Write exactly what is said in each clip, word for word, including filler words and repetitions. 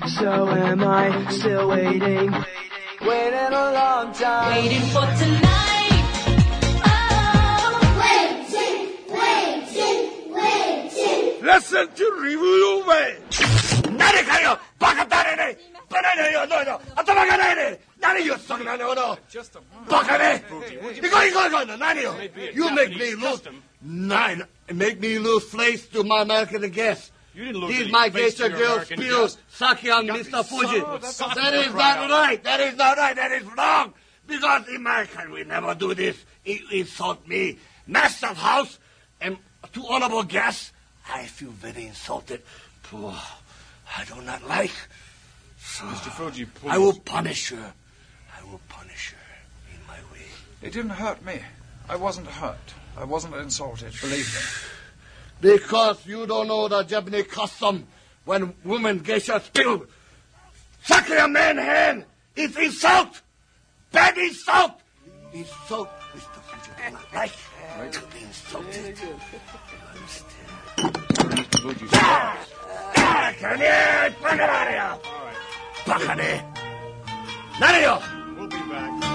So am I, still waiting, waiting a long time, waiting for tonight. Oh, waiting, waiting, waiting. Listen to review way. Nani kayo? Baka tare ne? Banana yo no no. Atama ga nai ne? Nani yo song na no no? Baka ne? Iko iko iko nani yo? You make me lose nine. Make me lose face to my American guests. You didn't lose These any my face geisha to your girls American spews guests. sake on Mister Fuji. That is not right. That is not right. That is wrong. Because in America we never do this. You insult me. Master of house and two honorable guests. I feel very insulted. Oh, I do not like. So Mister Fuji, please. I will punish her. I will punish her in my way. It didn't hurt me. I wasn't hurt. I wasn't insulted, believe me. Because you don't know the Japanese custom when women geisha spill. Suck a man's hand. It's insult. Bad insult. Insult. Mister Fuji do not like right. to be insulted. You understand? Mister Fuji, Ah! Ah! Can you bring it out of here? all right. Bakane. Nani yo? We'll be back.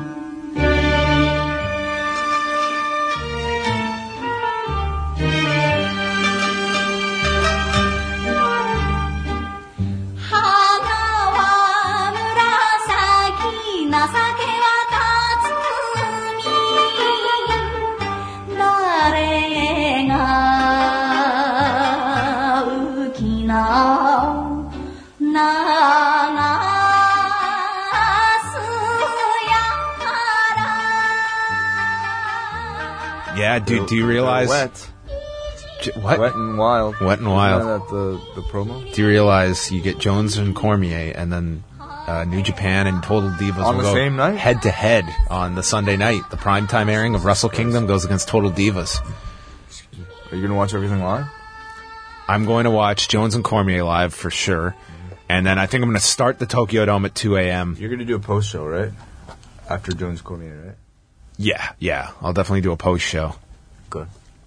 Yeah, do, do you realize... Wet. J- what? Wet and Wild. Wet and Wild. Isn't that the, the promo? Do you realize you get Jones and Cormier and then uh, New Japan and Total Divas On will the go same night? head to head on the Sunday night. The primetime airing of Wrestle Kingdom goes against Total Divas. Are you going to watch everything live? I'm going to watch Jones and Cormier live for sure. And then I think I'm going to start the Tokyo Dome at two a.m. You're going to do a post show, right? After Jones Cormier, right? Yeah, yeah. I'll definitely do a post show. Good.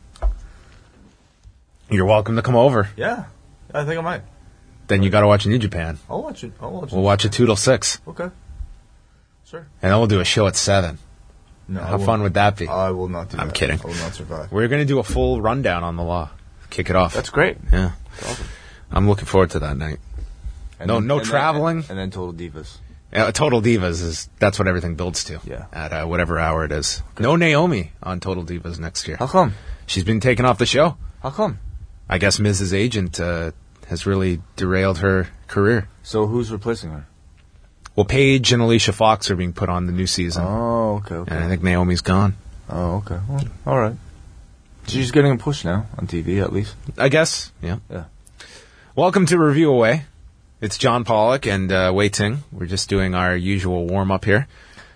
You're welcome to come over. Yeah. I think I might. Then you got to watch New Japan. I'll watch it. I'll watch it. We'll watch it two till six. Okay. Sure. And then we'll do a show at seven. No, How fun would that be? I will not do I'm that. kidding. I will not survive. We're going to do a full rundown on the law. Kick it off. That's great. Yeah. That's awesome. I'm looking forward to that night. And no then, no and traveling. Then, and then Total Divas. Yeah, Total Divas is that's what everything builds to. Yeah. At uh, whatever hour it is. No Naomi on Total Divas next year. How come? She's been taken off the show. How come? I guess Miz's agent uh, has really derailed her career. So who's replacing her? Well, Paige and Alicia Fox are being put on the new season. Oh, okay, okay. And I think Naomi's gone. Oh, okay. Well, all right. She's getting a push now on T V, at least. I guess, yeah. Yeah. Welcome to Review Away. It's John Pollock and uh, Wei Ting. We're just doing our usual warm-up here.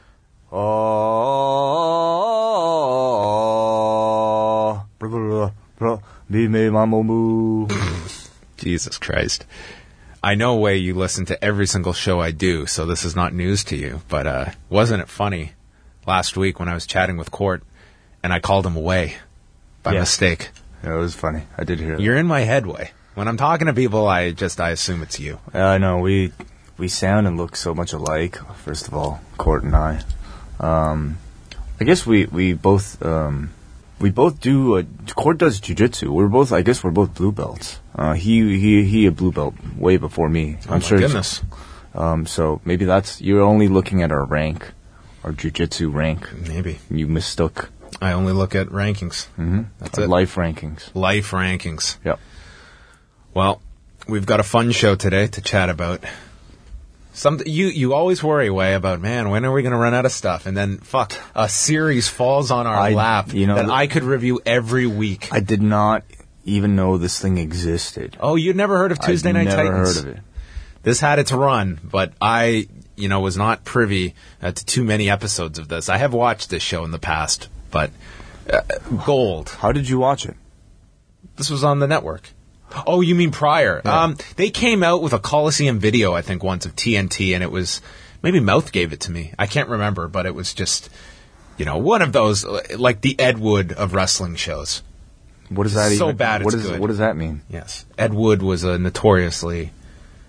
Oh, be me, mama, moo. Jesus Christ. I know, Wei, you listen to every single show I do, so this is not news to you. But uh, wasn't it funny last week when I was chatting with Court and I called him Wei by Yeah. mistake? Yeah, it was funny. I did hear that. You're in my head, Wei. When I'm talking to people, I just I assume it's you. Yeah, I know. We we sound and look so much alike. First of all, Court and I. Um, I guess we we both um, we both do. Uh, Court does jujitsu. We're both. I guess we're both blue belts. Uh, he he he a blue belt way before me. Oh I'm my sure. goodness. Um, so maybe that's you're only looking at our rank, our jujitsu rank. Maybe. You mistook. I only look at rankings. Mm-hmm. That's Our it. life rankings. Life rankings. Yep. Well, we've got a fun show today to chat about. Some you you always worry, Way, about, man, when are we going to run out of stuff? And then, fuck, a series falls on our I- lap you know, that th- I could review every week. I did not even know this thing existed. oh, you'd never heard of Tuesday I'd Night never Titans? heard of it. This had its run, but I, you know, was not privy uh, to too many episodes of this. I have watched this show in the past, but uh, gold. How did you watch it? This was on the network. Oh, you mean prior? Yeah. Um, they came out with a Coliseum video, I think, once of T N T, and it was maybe Mouth gave it to me. I can't remember, but it was just, you know, one of those like the Ed Wood of wrestling shows. What does that So even? bad What it's does good. what does that mean? Yes, Ed Wood was a notoriously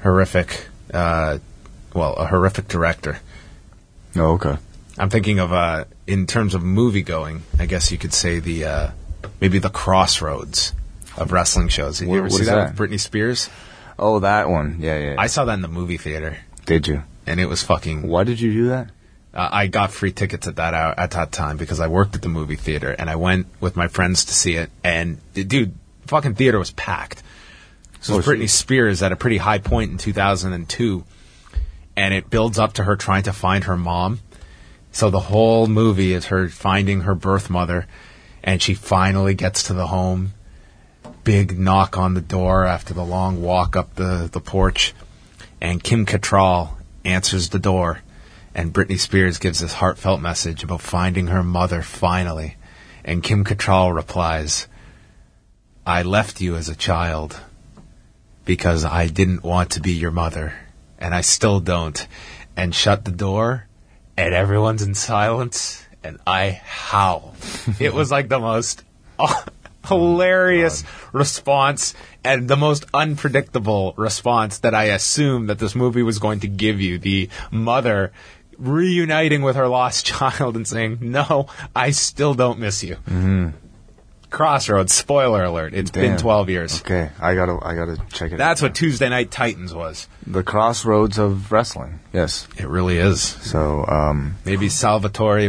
horrific, uh, well, a horrific director. Oh, okay. I'm thinking of, uh, in terms of movie going, I guess you could say the, uh, maybe the crossroads of wrestling shows. Did you What- ever what see is that, that? with Britney Spears? Oh, that one. Yeah, yeah. I saw that in the movie theater, Did you? and it was fucking... Why did you do that? Uh, I got free tickets at that hour, at that time because I worked at the movie theater, and I went with my friends to see it. And dude, fucking theater was packed. So it was Oh, Britney Spears at a pretty high point in two thousand two, and it builds up to her trying to find her mom. So the whole movie is her finding her birth mother, and she finally gets to the home. Big knock on the door after the long walk up the, the porch, and Kim Cattrall answers the door. And Britney Spears gives this heartfelt message about finding her mother finally. And Kim Cattrall replies, I left you as a child because I didn't want to be your mother. And I still don't. And shut the door. And everyone's in silence. And I howl. It was like the most hilarious response and the most unpredictable response that I assumed that this movie was going to give you. The mother reuniting with her lost child and saying, no, I still don't miss you. Mm-hmm. Crossroads, spoiler alert. It's been Damn. twelve years. Okay, I gotta, I gotta check it. That's out. what Tuesday Night Titans was. The crossroads of wrestling. Yes. It really is. So, um, Maybe Salvatore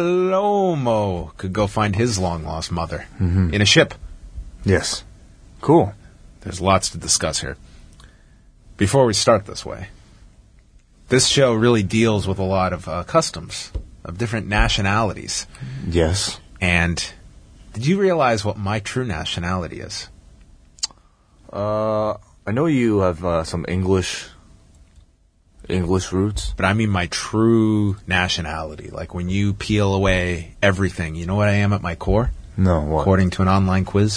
Balomo could go find his long-lost mother in a ship. yes. Cool. There's lots to discuss here. Before we start this way, this show really deals with a lot of uh, customs of different nationalities. Yes. And did you realize what my true nationality is? Uh, I know you have uh, some English, English roots. But I mean my true nationality. Like when you peel away everything, you know what I am at my core? No, what? According to an online quiz,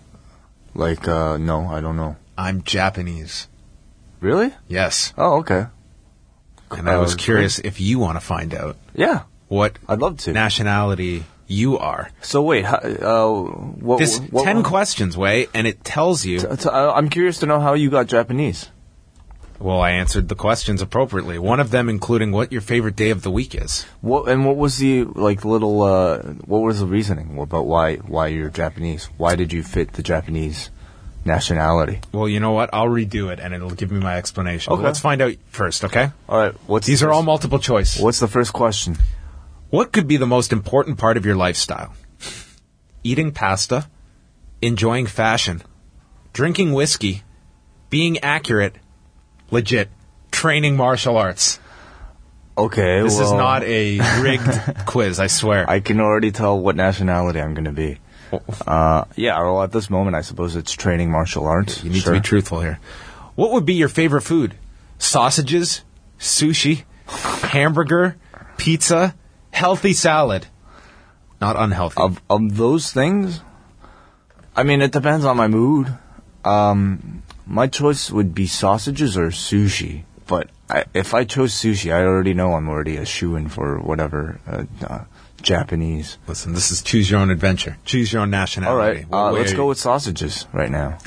Like, uh, no, I don't know. I'm Japanese. Really? Yes. Oh, okay. And I was Uh, curious if you want to find out Yeah, what I'd love to. nationality you are. So wait, how, uh, what? This what, ten what, questions, Way, and it tells you. t- t- I- I'm curious to know how you got Japanese. Well, I answered the questions appropriately. One of them including what your favorite day of the week is. What and what was the like little? Uh, what was the reasoning about why why you're Japanese? Why did you fit the Japanese nationality? Well, you know what? I'll redo it, and it'll give me my explanation. Okay. Let's find out first, okay? All right. What's These the are all first- multiple choice. What's the first question? What could be the most important part of your lifestyle? Eating pasta, enjoying fashion, drinking whiskey, being accurate, legit, training martial arts. Okay, This is well, not a rigged quiz, I swear. I can already tell what nationality I'm going to be. Uh, yeah, well, at this moment, I suppose it's training martial arts. You need Sure. to be truthful here. What would be your favorite food? Sausages, sushi, hamburger, pizza, healthy salad. Not unhealthy. Of of those things, I mean, it depends on my mood. Um, my choice would be sausages or sushi. But I, if I chose sushi, I already know I'm already a shoo-in for whatever uh, uh, Japanese. Listen, this is choose your own adventure. Choose your own All nationality. right, What uh, way let's are go you- with sausages right now.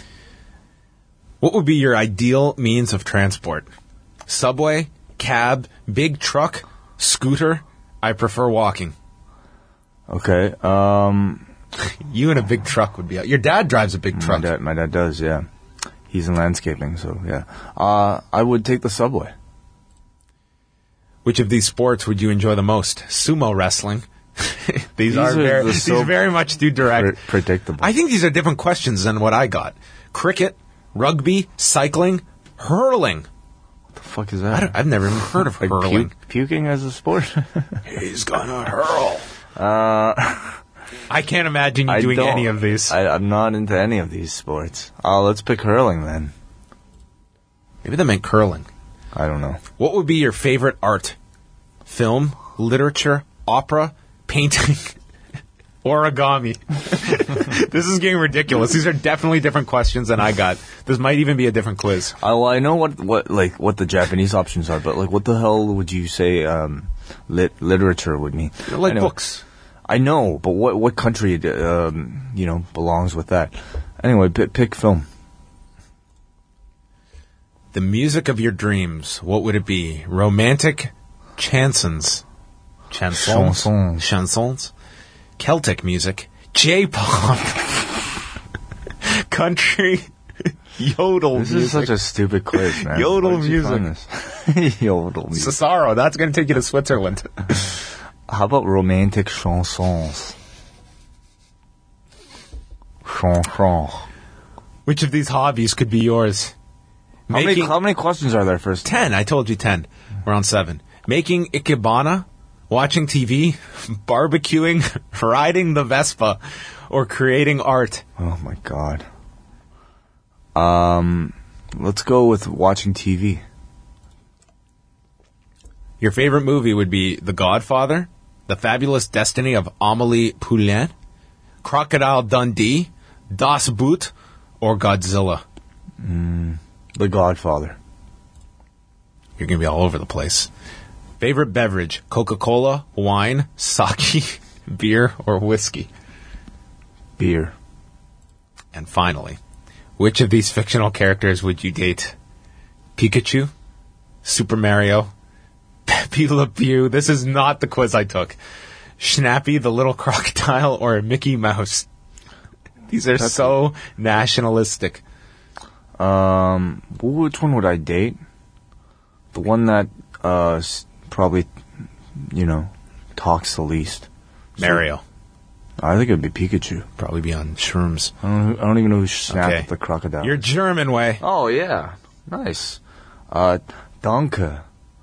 What would be your ideal means of transport? Subway, cab, big truck, scooter? I prefer walking. Okay. Um, You in a big truck would be. Your dad drives a big my truck. dad, my dad does. Yeah, he's in landscaping, so yeah. Uh, I would take the subway. Which of these sports would you enjoy the most? Sumo wrestling. these, These are, are very, the these so very much do direct. Pre- predictable. I think these are different questions than what I got. Cricket, rugby, cycling, hurling. What the fuck is I that? don't, I've never even heard of Like hurling. pu- puking as a sport? He's gonna hurl. uh, I can't imagine you I doing don't- any of these. I, I'm not into any of these sports. Oh, let's pick hurling then. Maybe they meant curling. I don't know. What would be your favorite art? Film, literature, opera, painting, origami. This is getting ridiculous. These are definitely different questions than I got. This might even be a different quiz. Uh, well, I know what, what like what the Japanese options are, but like, what the hell would you say um, lit literature would mean? Like Anyway, books. I know, but what what country um, you know belongs with that? Anyway, p- pick film. the music of your dreams, what would it be? Romantic chansons. Chansons. Chansons. Chansons. Celtic music. J-pop. Country. Yodel This music. is such a stupid quiz, man. Yodel Where'd you music. find this? Yodel music. Cesaro, that's going to take you to Switzerland. How about romantic chansons? Chansons. Which of these hobbies could be yours? How many, Making- how many questions are there first? Ten. I told you ten. We're on seven. Making ikebana, watching T V, barbecuing, riding the Vespa, or creating art. Oh my god. Um, let's go with watching T V. Your favorite movie would be The Godfather, The Fabulous Destiny of Amélie Poulain, Crocodile Dundee, Das Boot, or Godzilla. The Godfather. You're going to be all over the place. Favorite beverage, Coca-Cola, wine, sake, beer, or whiskey. Beer. And finally, which of these fictional characters would you date? Pikachu, Super Mario, Pepe Le Pew. This is not the quiz I took. Schnappy, the little crocodile, or Mickey Mouse. These are That's so nationalistic. Um, which one would I date? The one that, uh, s- probably, you know, talks the least. Mario. I think it'd be Pikachu. Probably be on shrooms. I don't, I don't even know who snapped Okay. the crocodile. You're German way. Oh, yeah. Nice. Uh, Danke.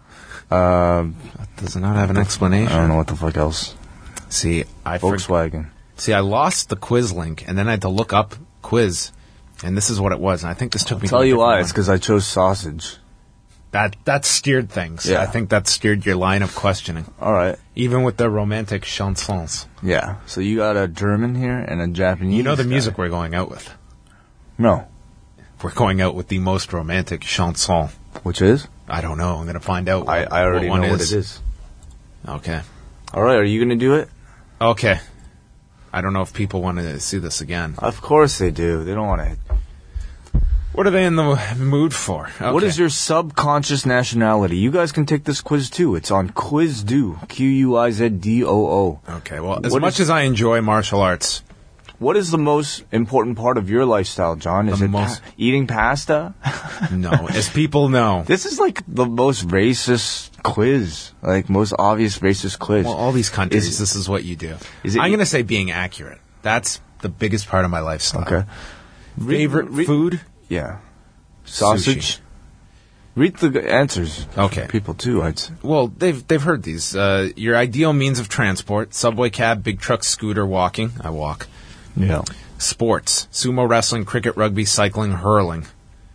Um, Does not have an explanation. I don't know what the fuck else. See, I forgot. Volkswagen. See, I lost the quiz link, and then I had to look up quiz, and this is what it was. And I think this took me. Tell to a you different why. one. It's because I chose sausage. that that steered things. Yeah. I think that steered your line of questioning, All right. even with the romantic chansons. Yeah. So you got a German here and a Japanese. You know the guy. music we're going out with. No. We're going out with the most romantic chanson. Which is? I don't know. I'm going to find out. I, what- I already what one know what is. it is. Okay. All right. Are you going to do it? Okay. I don't know if people want to see this again. Of course they do. They don't want to. What are they in the mood for? Okay. What is your subconscious nationality? You guys can take this quiz too. It's on Quizdo. Q U I Z D O O. Okay, well, as What much is- as I enjoy martial arts, What is the most important part of your lifestyle, John? Is The it pa- most- eating pasta? no. As people know, This is like the most racist quiz. Like, most obvious racist quiz. well, all these countries, Is- this is what you do. is it- I'm going to say being accurate. That's the biggest part of my lifestyle. Okay. Favorite Read- food? Yeah. Sausage. Sushi. Read the g- answers. Okay. People too, I'd say. Well, they've they've heard these. Uh, your ideal means of transport: subway, cab, big truck, scooter, walking. I walk. Yeah. Sports: sumo wrestling, cricket, rugby, cycling, hurling.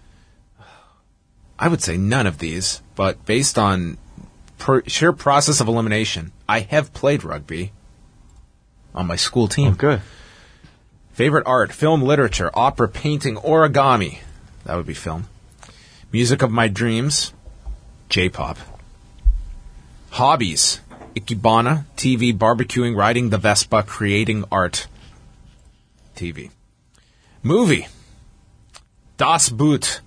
I would say none of these, but based on per, sheer process of elimination, I have played rugby on my school team. Okay. Favorite art: film, literature, opera, painting, origami. That would be film. Music of my dreams: J-pop. Hobbies: Ikebana, T V, barbecuing, riding the Vespa, creating art. T V. Movie: Das Boot.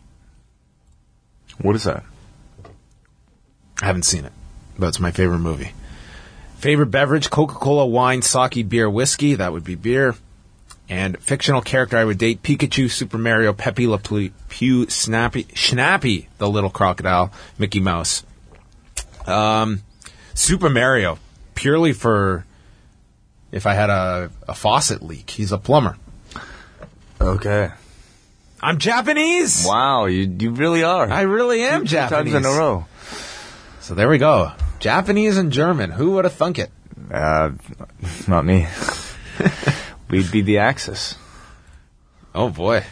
What is that? I haven't seen it, but it's my favorite movie. Favorite beverage: Coca-Cola, wine, sake, beer, whiskey. That would be beer. And fictional character I would date: Pikachu, Super Mario, Pepe Le Pew, Snappy, Schnappy, the little crocodile, Mickey Mouse. Um, Super Mario, purely for if I had a, a faucet leak. He's a plumber. Okay. I'm Japanese. Wow, you you really are. I really am Two Japanese. times in a row. So there we go. Japanese and German. Who would have thunk it? Uh, not me. We'd be the Axis. Oh boy,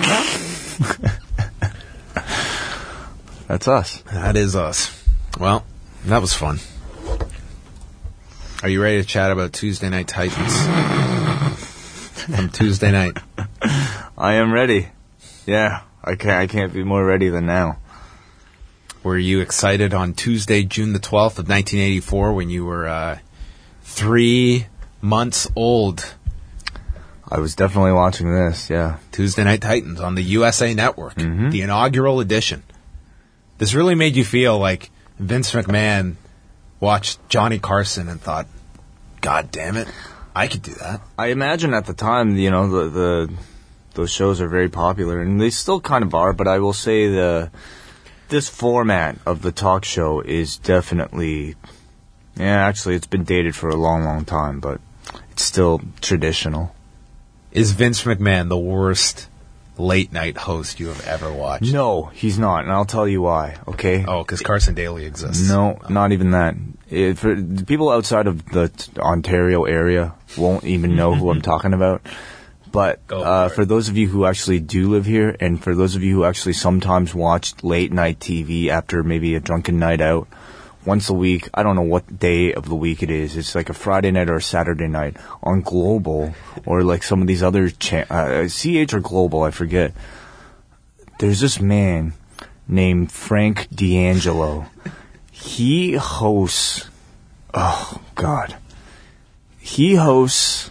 That's us. that is us. Well, that was fun. Are you ready to chat about Tuesday Night Titans? From Tuesday night. I am ready. Yeah, I can't. I can't be more ready than now. Were you excited on Tuesday, June the twelfth of nineteen eighty-four, when you were uh, three months old? I was definitely watching this. Yeah. Tuesday Night Titans on the U S A Network, Mhm. the inaugural edition. This really made you feel like Vince McMahon watched Johnny Carson and thought, God damn it, I could do that. I imagine at the time, you know, the, the those shows are very popular, and they still kind of are, but I will say the this format of the talk show is definitely, yeah, actually it's been dated for a long, long time, but it's still traditional. Is Vince McMahon the worst late-night host you have ever watched? No, he's not, and I'll tell you why, okay? Oh, because Carson Daly exists. No, not even that. It, for the people outside of the t- Ontario area won't even know who I'm talking about. But Go uh, for it. for those of you who actually do live here, and for those of you who actually sometimes watch late-night T V after maybe a drunken night out, once a week, I don't know what day of the week it is. It's like a Friday night or a Saturday night on Global or like some of these other cha- uh, C H or Global, I forget. There's this man named Frank D'Angelo. He hosts. Oh God, he hosts.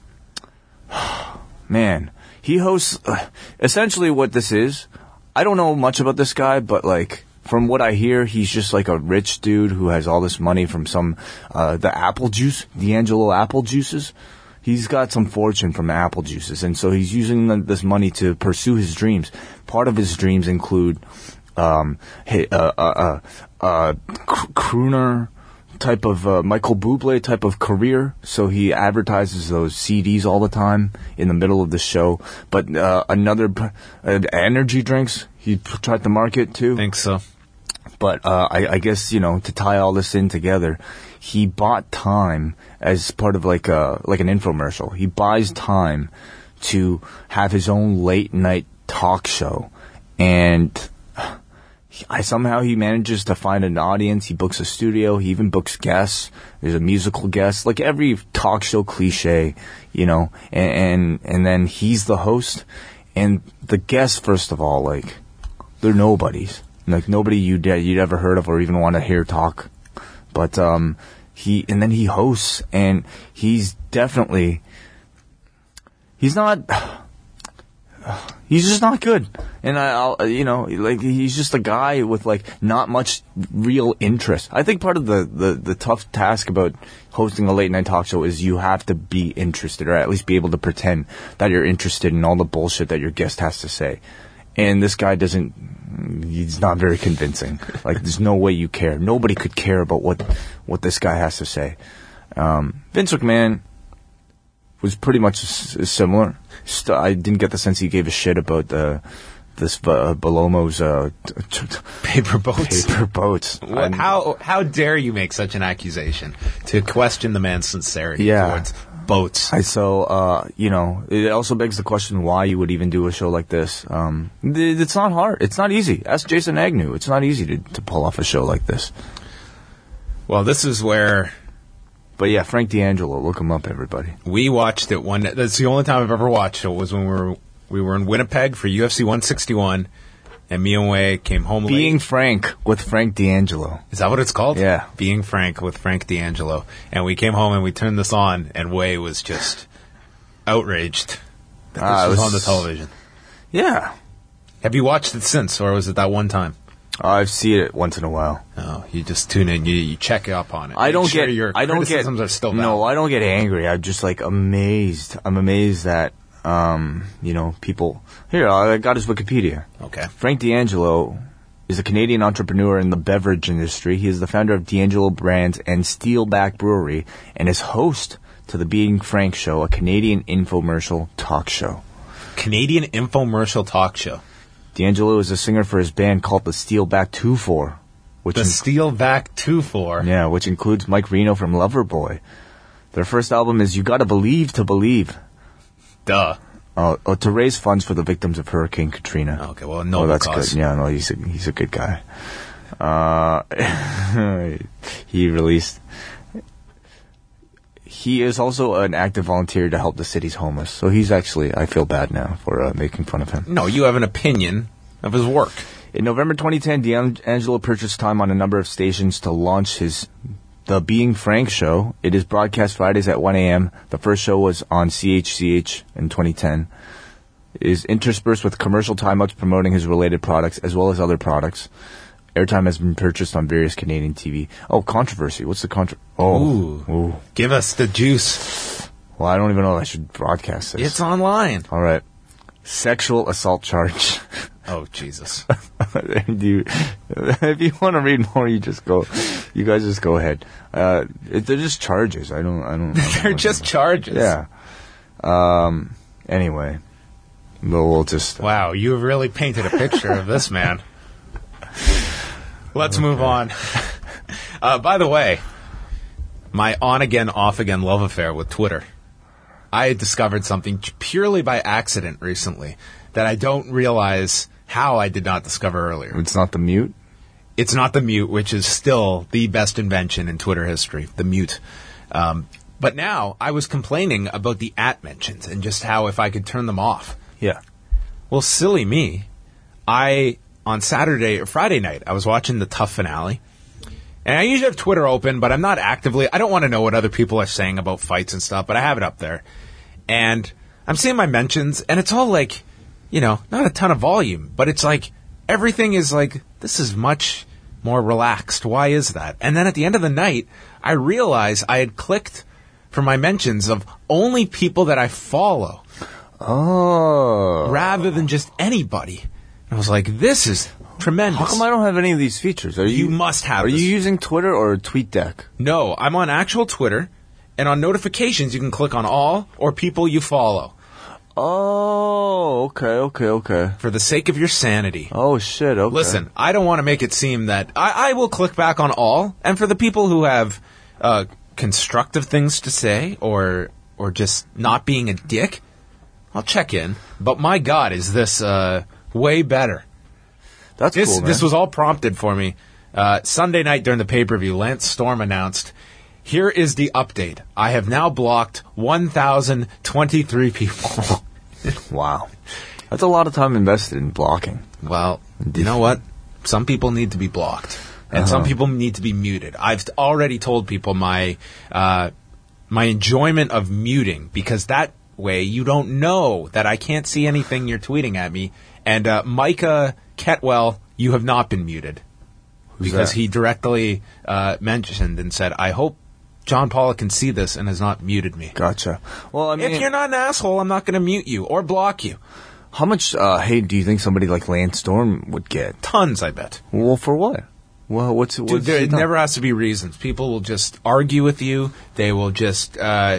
Man, he hosts. Uh, essentially, what this is, I don't know much about this guy, but like. From what I hear, he's just like a rich dude who has all this money from some, uh, the apple juice, D'Angelo apple juices. He's got some fortune from apple juices, and so he's using the, this money to pursue his dreams. Part of his dreams include, um, hey, uh, uh, uh, uh, crooner type of, uh, Michael Bublé type of career. So he advertises those C Ds all the time in the middle of the show. But, uh, another, uh, energy drinks, he tried to market too. I think so. But uh, I, I guess, you know, to tie all this in together, he bought time as part of like a like an infomercial. He buys time to have his own late night talk show, and I somehow he manages to find an audience. He books a studio. He even books guests. There's a musical guest, like every talk show cliche, you know. And and, and then he's the host, and the guests, first of all, like they're nobodies. Like nobody you'd you'd ever heard of or even want to hear talk, but um, he and then he hosts, and he's definitely he's not he's just not good, and I, I'll you know like he's just a guy with like not much real interest. I think part of the, the, the tough task about hosting a late night talk show is you have to be interested, or at least be able to pretend that you're interested in all the bullshit that your guest has to say. And this guy doesn't, he's not very convincing. Like, there's no way you care. Nobody could care about what what this guy has to say. Um, Vince McMahon was pretty much s- similar. St- I didn't get the sense he gave a shit about uh, this uh, Belomo's uh, t- t- Paper boats. paper boats. What, And- how how dare you make such an accusation to question the man's sincerity Yeah. towards boats? I so uh, you know, it also begs the question why you would even do a show like this. Um, th- it's not hard. It's not easy. Ask Jason Agnew. It's not easy to, to pull off a show like this. Well, this is where But yeah, Frank D'Angelo, look him up, everybody. we watched it one. That's the only time I've ever watched it. Was when we were we were in Winnipeg for U F C one sixty-one, and me and Wei came home Being late. Frank with Frank D'Angelo. Is that what it's called? Yeah. Being Frank with Frank D'Angelo. And we came home and we turned this on, and Wei was just outraged that this Ah, it was, was- on the television. Yeah. Have you watched it since, or was it that one time? I've seen it once in a while. Oh, you just tune in, you, you check up on it. I Make don't sure get. your I don't get. criticisms are still no, valid. I don't get angry. I'm just like amazed. I'm amazed that um, you know, people. Here, I got his Wikipedia. Okay. Frank D'Angelo is a Canadian entrepreneur in the beverage industry. He is the founder of D'Angelo Brands and Steelback Brewery, and is host to the Being Frank Show, a Canadian infomercial talk show. Canadian infomercial talk show. D'Angelo is a singer for his band called the Steelback two four, which The in- Steelback two four. yeah, which includes Mike Reno from Loverboy. Their first album is You Gotta Believe to Believe, Duh. uh, uh, to raise funds for the victims of Hurricane Katrina. Okay, well, Oh, no that's cause. good. Yeah, no, he's a, he's a good guy. Uh, he released. He is also an active volunteer to help the city's homeless. So he's actually, I feel bad now for uh, making fun of him. No, you have an opinion of his work. In November twenty ten, D'Angelo purchased time on a number of stations to launch his The Being Frank Show. It is broadcast Fridays at one a.m. The first show was on C H C H in twenty ten. It is interspersed with commercial timeouts promoting his related products as well as other products. Airtime has been purchased on various Canadian T V. Oh, controversy. What's the contra? Oh, Ooh. Ooh. Give us the juice. Well, I don't even know if I should broadcast this. It's online. All right. Sexual assault charge. Oh, Jesus. Do you, if you want to read more, you just go. You guys just go ahead. Uh, it, they're just charges. I don't. I don't. I don't They're just charges. Yeah. Um. Anyway, we'll, we'll just. Wow, you have really painted a picture of this man. Let's move on. Uh, by the way, my on-again, off-again love affair with Twitter. I had discovered something purely by accident recently that I don't realize how I did not discover earlier. It's not the mute? It's not the mute, which is still the best invention in Twitter history, the mute. Um, but now I was complaining about the at mentions and just how if I could turn them off. Yeah. Well, silly me. I, on Saturday or Friday night, I was watching the Tough finale. And I usually have Twitter open, but I'm not actively. I don't want to know what other people are saying about fights and stuff, but I have it up there. And I'm seeing my mentions, and it's all like, you know, not a ton of volume, but it's like everything is like, this is much more relaxed. Why is that? And then at the end of the night, I realized I had clicked for my mentions of only people that I follow. Oh. Rather than just anybody. And I was like, this is tremendous. How come I don't have any of these features? Are you, You must have Are this. you using Twitter or TweetDeck? No, I'm on actual Twitter, and on notifications you can click on all or people you follow. Oh, okay, okay, okay. For the sake of your sanity. Oh, shit, okay. Listen, I don't want to make it seem that... I, I will click back on all, and for the people who have uh, constructive things to say or or just not being a dick, I'll check in. But my God, is this uh, way better. That's This cool, man. this was all prompted for me. Uh, Sunday night during the pay-per-view, Lance Storm announced, here is the update. I have now blocked one thousand twenty-three people. Wow. That's a lot of time invested in blocking. Well, you know what? Some people need to be blocked. And some Uh-huh. people need to be muted. I've already told people my uh, my enjoyment of muting, because that way you don't know that I can't see anything you're tweeting at me. And uh, Micah Ketwell, you have not been muted. Who's because that? he directly uh, mentioned and said, I hope John Pollock can see this and has not muted me. Gotcha. Well, I mean, If you're not an asshole, I'm not going to mute you or block you. how much uh, hate do you think somebody like Lance Storm would get? Tons, I bet. Well, for what? Well, what's, what's Dude, there he it done? never has to be reasons. People will just argue with you. They will just, uh,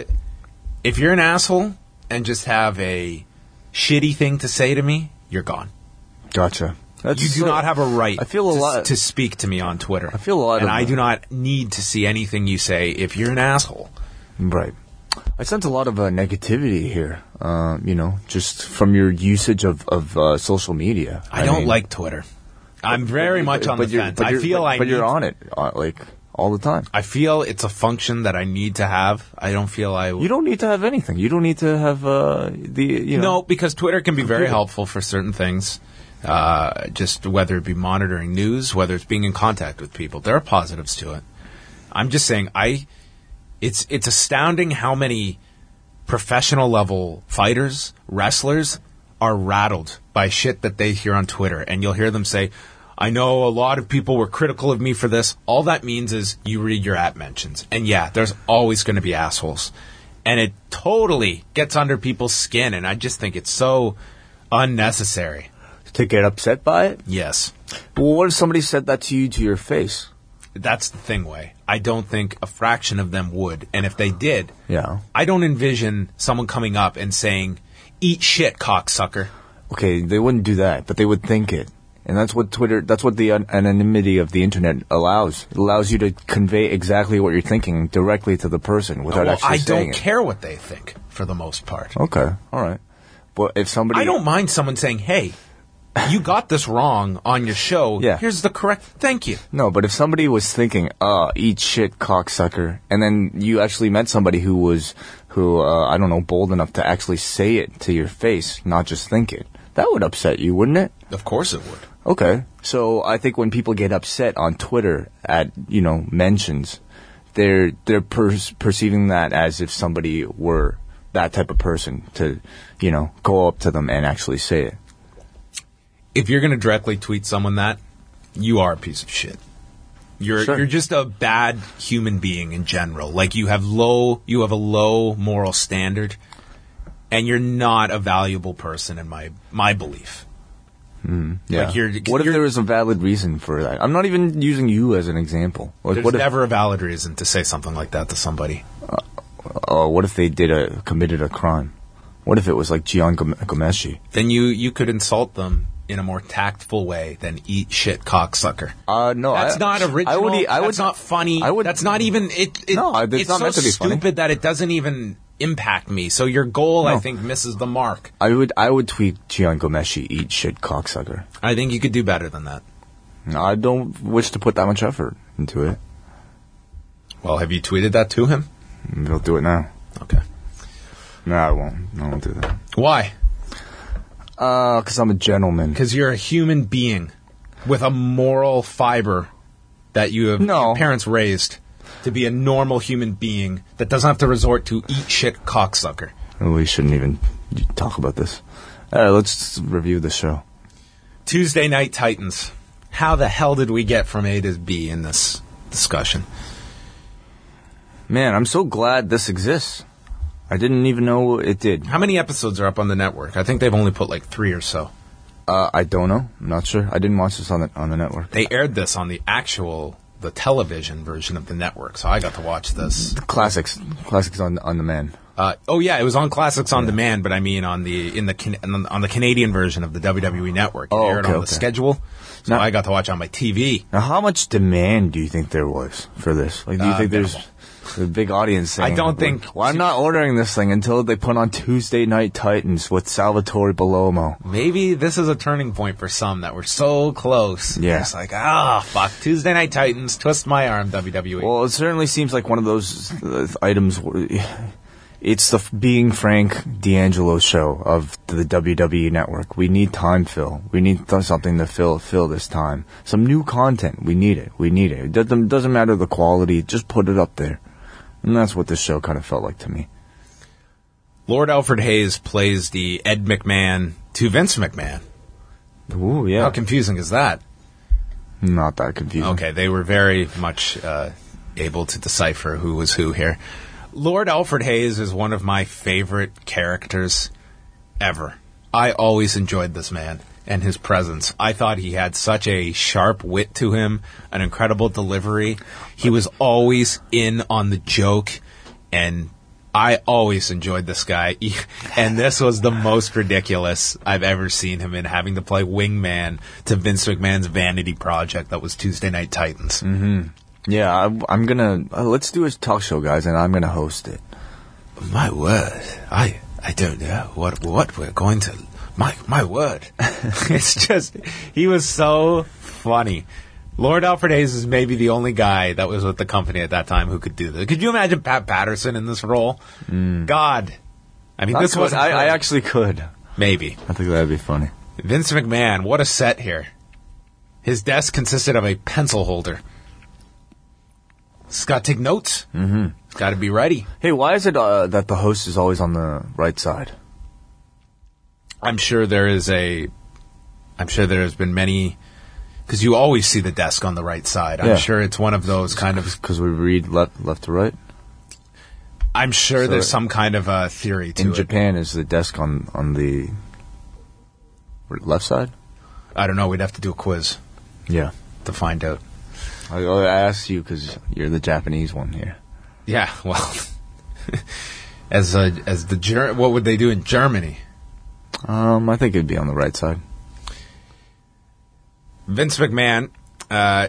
if you're an asshole and just have a shitty thing to say to me, you're gone. Gotcha. That's You do so- not have a right I feel a to, lot- to speak to me on Twitter. I feel a lot And of I that. do not need to see anything you say if you're an asshole. Right. I sense a lot of uh, negativity here, uh, you know, just from your usage of, of uh, social media. I, don't mean, like Twitter. I'm very much on but the you're- fence. but I you're- feel but, I But you're need- on it, uh, like, all the time. I feel it's a function that I need to have. I don't feel I... You don't need to have anything. You don't need to have uh, the, you know. No, because Twitter can be very Computer. helpful for certain things. Uh, just whether it be monitoring news, whether it's being in contact with people. There are positives to it. I'm just saying, I... It's it's astounding how many professional level fighters, wrestlers, are rattled by shit that they hear on Twitter. And you'll hear them say, I know a lot of people were critical of me for this. All that means is you read your at mentions. And yeah, there's always going to be assholes. And it totally gets under people's skin. And I just think it's so unnecessary. To get upset by it? Yes. Well, what if somebody said that to you to your face? That's the thing, Way. I don't think a fraction of them would. And if they did, Yeah. I don't envision someone coming up and saying, eat shit, cocksucker. Okay, they wouldn't do that, but they would think it. And that's what Twitter, that's what the an- anonymity of the internet allows. It allows you to convey exactly what you're thinking directly to the person without Well, actually I saying don't it. care what they think, for the most part. Okay, all right. But if somebody... I don't mind someone saying, hey, you got this wrong on your show. Yeah. Here's the correct... Thank you. No, but if somebody was thinking, uh, eat shit, cocksucker, and then you actually met somebody who was, who, uh, I don't know, bold enough to actually say it to your face, not just think it, that would upset you, wouldn't it? Of course it would. Okay. So I think when people get upset on Twitter at, you know, mentions, they're, they're per- perceiving that as if somebody were that type of person to, you know, go up to them and actually say it. If you're going to directly tweet someone that, You are a piece of shit. You're Sure. you're just a bad human being in general. Like you have low you have a low moral standard, and you're not a valuable person in my my belief. Yeah. Like, you're- what if you're- there was a valid reason for that? I'm not even using you as an example. Like, There's what if, never a valid reason to say something like that to somebody. oh, what if they did a committed a crime? What if it was like Gian Gom- Gomeshi? Then you you could insult them in a more tactful way than eat shit cocksucker. Uh, no, That's I, not original. I would. e- I would that's not funny. I would. That's not even. It. it No, it's it's not so meant to be funny. stupid that it doesn't even impact me. So your goal, I No. think, misses the mark. I would. I would tweet Gian Gomeshi eat shit cocksucker. I think you could do better than that. I don't wish to put that much effort into it. Well, have you tweeted that to him? We'll do it now. Okay. No, I won't. I won't do that. Why? Uh, because I'm a gentleman. Because you're a human being with a moral fiber that you have No. your parents raised to be a normal human being that doesn't have to resort to eat shit cocksucker. We shouldn't even talk about this. Uh, let's review the show. Tuesday Night Titans. How the hell did we get from A to B in this discussion? Man, I'm so glad this exists. I didn't even know it did. How many episodes are up on the network? I think they've only put like three or so. Uh, I don't know. I'm not sure. I didn't watch this on the on the network. They aired this on the actual, the television version of the network, so I got to watch this. Classics, classics on on demand. Uh, oh yeah, it was on Classics on Demand, but I mean on the in the Can- on the Canadian version of the W W E Network. It Oh, aired okay, on the okay. schedule, so Now- I got to watch it on my T V. Now, how much demand do you think there was for this? Like, do you Uh, think there's minimal. a big audience? Saying, I don't like, think- Well, I'm not ordering this thing until they put on Tuesday Night Titans with Salvatore Bellomo. Maybe this is a turning point for some that were so close. Yeah. It's like, ah, fuck, Tuesday Night Titans, twist my arm, W W E. Well, it certainly seems like one of those uh, items. Where it's the f- Being Frank D'Angelo show of the W W E Network. We need time fill. We need th- something to fill fill this time. Some new content. We need it. We need it. It doesn't, doesn't matter the quality. Just put it up there. And that's what this show kind of felt like to me. Lord Alfred Hayes plays the Ed McMahon to Vince McMahon. Ooh, yeah. How confusing is that? Not that confusing. Okay, they were very much uh, able to decipher who was who here. Lord Alfred Hayes is one of my favorite characters ever. I always enjoyed this man and his presence. I thought he had such a sharp wit to him, an incredible delivery. He was always in on the joke, and I always enjoyed this guy. And this was the most ridiculous I've ever seen him in, having to play wingman to Vince McMahon's vanity project that was Tuesday Night Titans. Yeah, I, I'm gonna uh, let's do a talk show, guys, and I'm gonna host it. My word, I I don't know what what we're going to. My my word, it's just he was so funny. Lord Alfred Hayes is maybe the only guy that was with the company at that time who could do this. Could you imagine Pat Patterson in this role? God, I mean, I, this could, was I, I actually could. maybe I think that'd be funny. Vince McMahon. What a set here! His desk consisted of a pencil holder. He's got to take notes. Mm-hmm. He's got to be ready. Hey, why is it uh, that the host is always on the right side? I'm sure there is a. I'm sure there has been many, because you always see the desk on the right side. I'm Yeah. sure it's one of those kind of. Because we read left left to right. I'm sure So there's some kind of uh, theory to In it. Japan, is the desk on on the left side? I don't know. We'd have to do a quiz Yeah. to find out. I, I asked you because you're the Japanese one here. Yeah, well, as a, as the Ger- what would they do in Germany? Um, I think it'd be on the right side. Vince McMahon, uh,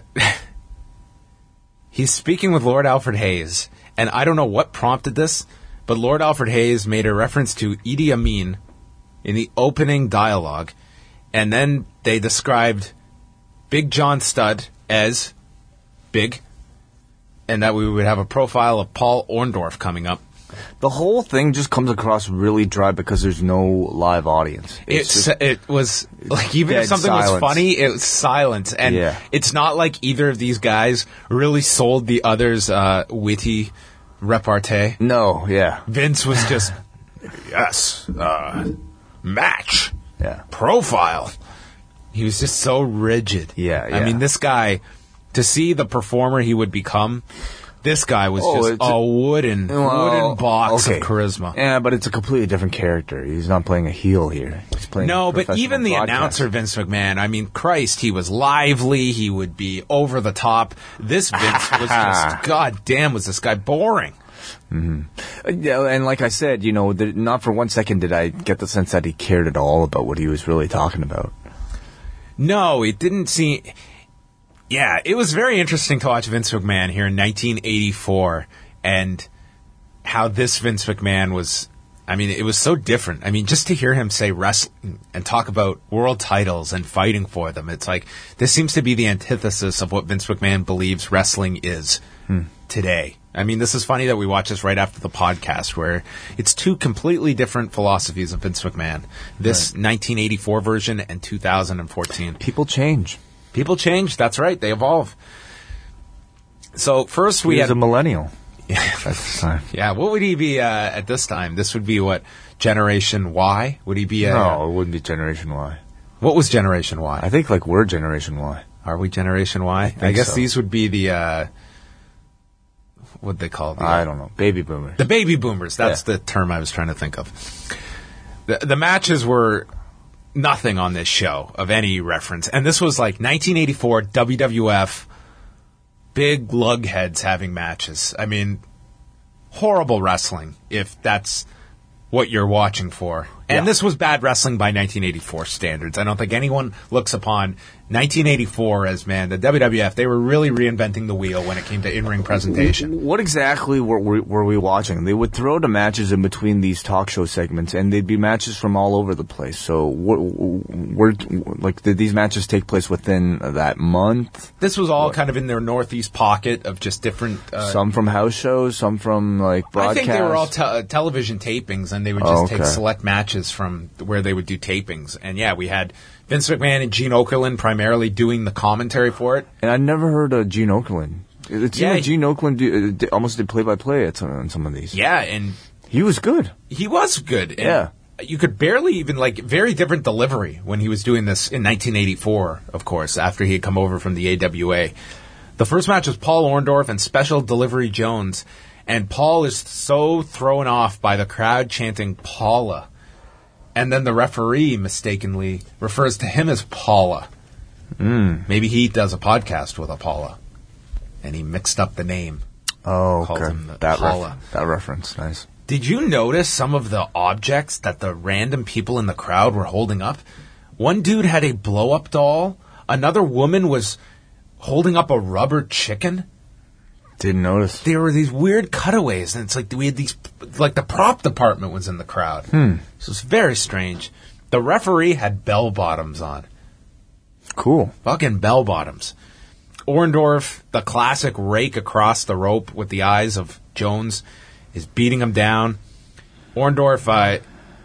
he's speaking with Lord Alfred Hayes, and I don't know what prompted this, but Lord Alfred Hayes made a reference to Idi Amin in the opening dialogue, and then they described Big John Studd as big, and that we would have a profile of Paul Orndorff coming up. The whole thing just comes across really dry because there's no live audience. It's just- it was like even if dead something was silence. funny, it was silent, and Yeah. it's not like either of these guys really sold the other's uh, witty repartee. no, yeah, Vince was just yes, uh, match yeah. profile. He was just so rigid. Yeah, I yeah. mean, this guy, to see the performer he would become, this guy was Oh, just it's a a- wooden, Well, wooden box okay. of charisma. Yeah, but it's a completely different character. He's not playing a heel here. He's playing No, a but professional even the broadcaster. announcer, Vince McMahon, I mean, Christ, he was lively. He would be over the top. This Vince was just, God damn, was this guy boring. Uh, Yeah, and like I said, you know, the, not for one second did I get the sense that he cared at all about what he was really talking about. No, it didn't seem. Yeah, it was very interesting to watch Vince McMahon here in nineteen eighty-four and how this Vince McMahon was. I mean, it was so different. I mean, just to hear him say wrestling and talk about world titles and fighting for them, it's like this seems to be the antithesis of what Vince McMahon believes wrestling is today. I mean, this is funny that we watch this right after the podcast where it's two completely different philosophies of Vince McMahon. This nineteen eighty-four version and two thousand fourteen. People change. People change. That's right. They evolve. So first we He was had a millennial at the time. yeah. What would he be uh, at this time? This would be what, Generation Y? Would he be? A, No, it wouldn't be Generation Y. What was Generation Y? I think like we're Generation Y. Are we Generation Y? I, think guess so. these would be the uh, what they call the I don't know. Baby boomers. The baby boomers. That's Yeah. the term I was trying to think of. The, the matches were nothing on this show of any reference. And this was like nineteen eighty-four W W F, big lugheads having matches. I mean, horrible wrestling, if that's what you're watching for. And Yeah. this was bad wrestling by nineteen eighty-four standards. I don't think anyone looks upon nineteen eighty-four as, man, the W W F, they were really reinventing the wheel when it came to in-ring presentation. What exactly were, were, were we watching? They would throw the matches in between these talk show segments, and they'd be matches from all over the place. So, were, were, like, did these matches take place within that month? This was all kind of in their northeast pocket of just different... Uh, Some from house shows, some from like I broadcasts. think they were all te- uh, television tapings, and they would just Oh, take okay. select matches from where they would do tapings. And yeah, we had Vince McMahon and Gene Okerlund primarily doing the commentary for it. And I never heard of Gene Okerlund. It seemed Yeah, like he- Gene Okerlund do, uh, did- almost did play-by-play at some, on some of these. Yeah, and He was good. he was good. And Yeah. you could barely even, like, very different delivery when he was doing this in nineteen eighty-four, of course, after he had come over from the A W A. The first match was Paul Orndorff and Special Delivery Jones, and Paul is so thrown off by the crowd chanting Paula. And then the referee mistakenly refers to him as Paula. Mm. Maybe he does a podcast with a Paula, and he mixed up the name. Oh, Calls okay. him the That, Paula. ref- that reference, nice. Did you notice some of the objects that the random people in the crowd were holding up? One dude had a blow-up doll. Another woman was holding up a rubber chicken. Didn't notice. There were these weird cutaways, and it's like we had these, like the prop department was in the crowd. Hmm. So it's very strange. The referee had bell bottoms on. Cool. Fucking bell bottoms. Orndorff, the classic rake across the rope with the eyes of Jones, is beating him down. Orndorff uh,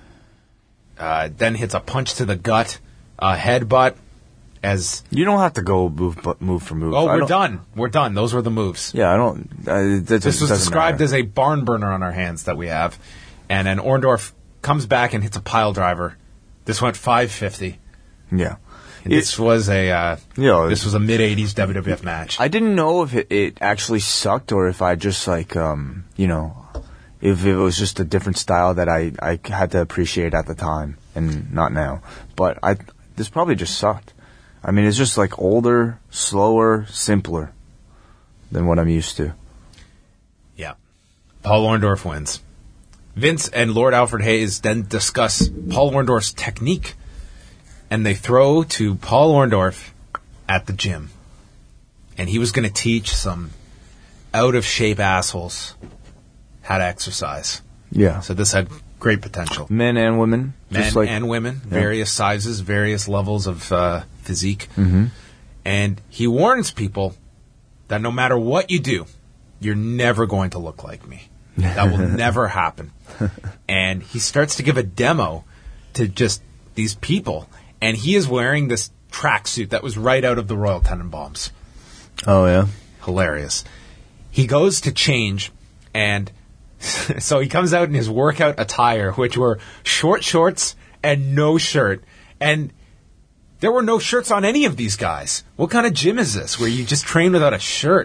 uh, then hits a punch to the gut, a headbutt. As You don't have to go move bu- move for move. oh, I we're don't- done. We're done. Those were the moves. Yeah, I don't. Uh, that This just was doesn't described matter. as a barn burner on our hands that we have, and then Orndorff comes back and hits a pile driver. This went five fifty. Yeah. And this was a uh, Yeah, this was a mid eighties W W F match. I didn't know if it, it actually sucked or if I just like um you know if it was just a different style that I I had to appreciate at the time and not now. But I this probably just sucked. I mean, it's just like older, slower, simpler than what I'm used to. Yeah. Paul Orndorff wins. Vince and Lord Alfred Hayes then discuss Paul Orndorff's technique, and they throw to Paul Orndorff at the gym. And he was going to teach some out-of-shape assholes how to exercise. Yeah. So this had great potential. Men and women, Men just like and women, Yeah. various sizes, various levels of uh, physique. Mhm. And he warns people that no matter what you do, you're never going to look like me. That will never happen. And he starts to give a demo to just these people. And he is wearing this tracksuit that was right out of the Royal Tenenbaums. Oh yeah. Hilarious. He goes to change, and so he comes out in his workout attire, which were short shorts and no shirt. And There were no shirts on any of these guys. What kind of gym is this where you just train without a shirt?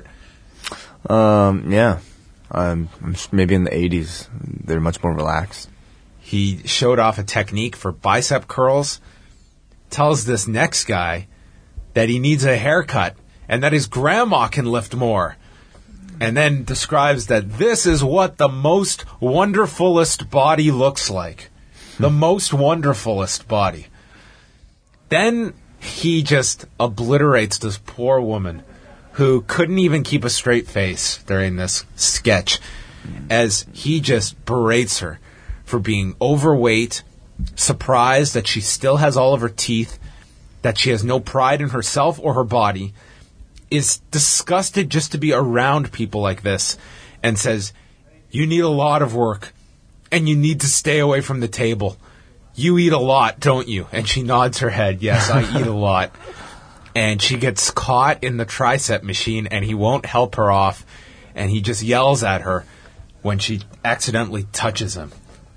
Um, yeah. Um, I'm s- maybe in the eighties, they're much more relaxed. He showed off a technique for bicep curls, tells this next guy that he needs a haircut and that his grandma can lift more. And then describes that this is what the most wonderfulest body looks like. The most wonderfulest body. Then he just obliterates this poor woman who couldn't even keep a straight face during this sketch as he just berates her for being overweight, surprised that she still has all of her teeth, that she has no pride in herself or her body, is disgusted just to be around people like this, and says, you need a lot of work, and you need to stay away from the table. You eat a lot, don't you? And she nods her head, yes, I eat a lot. And she gets caught in the tricep machine, and he won't help her off, and he just yells at her when she accidentally touches him.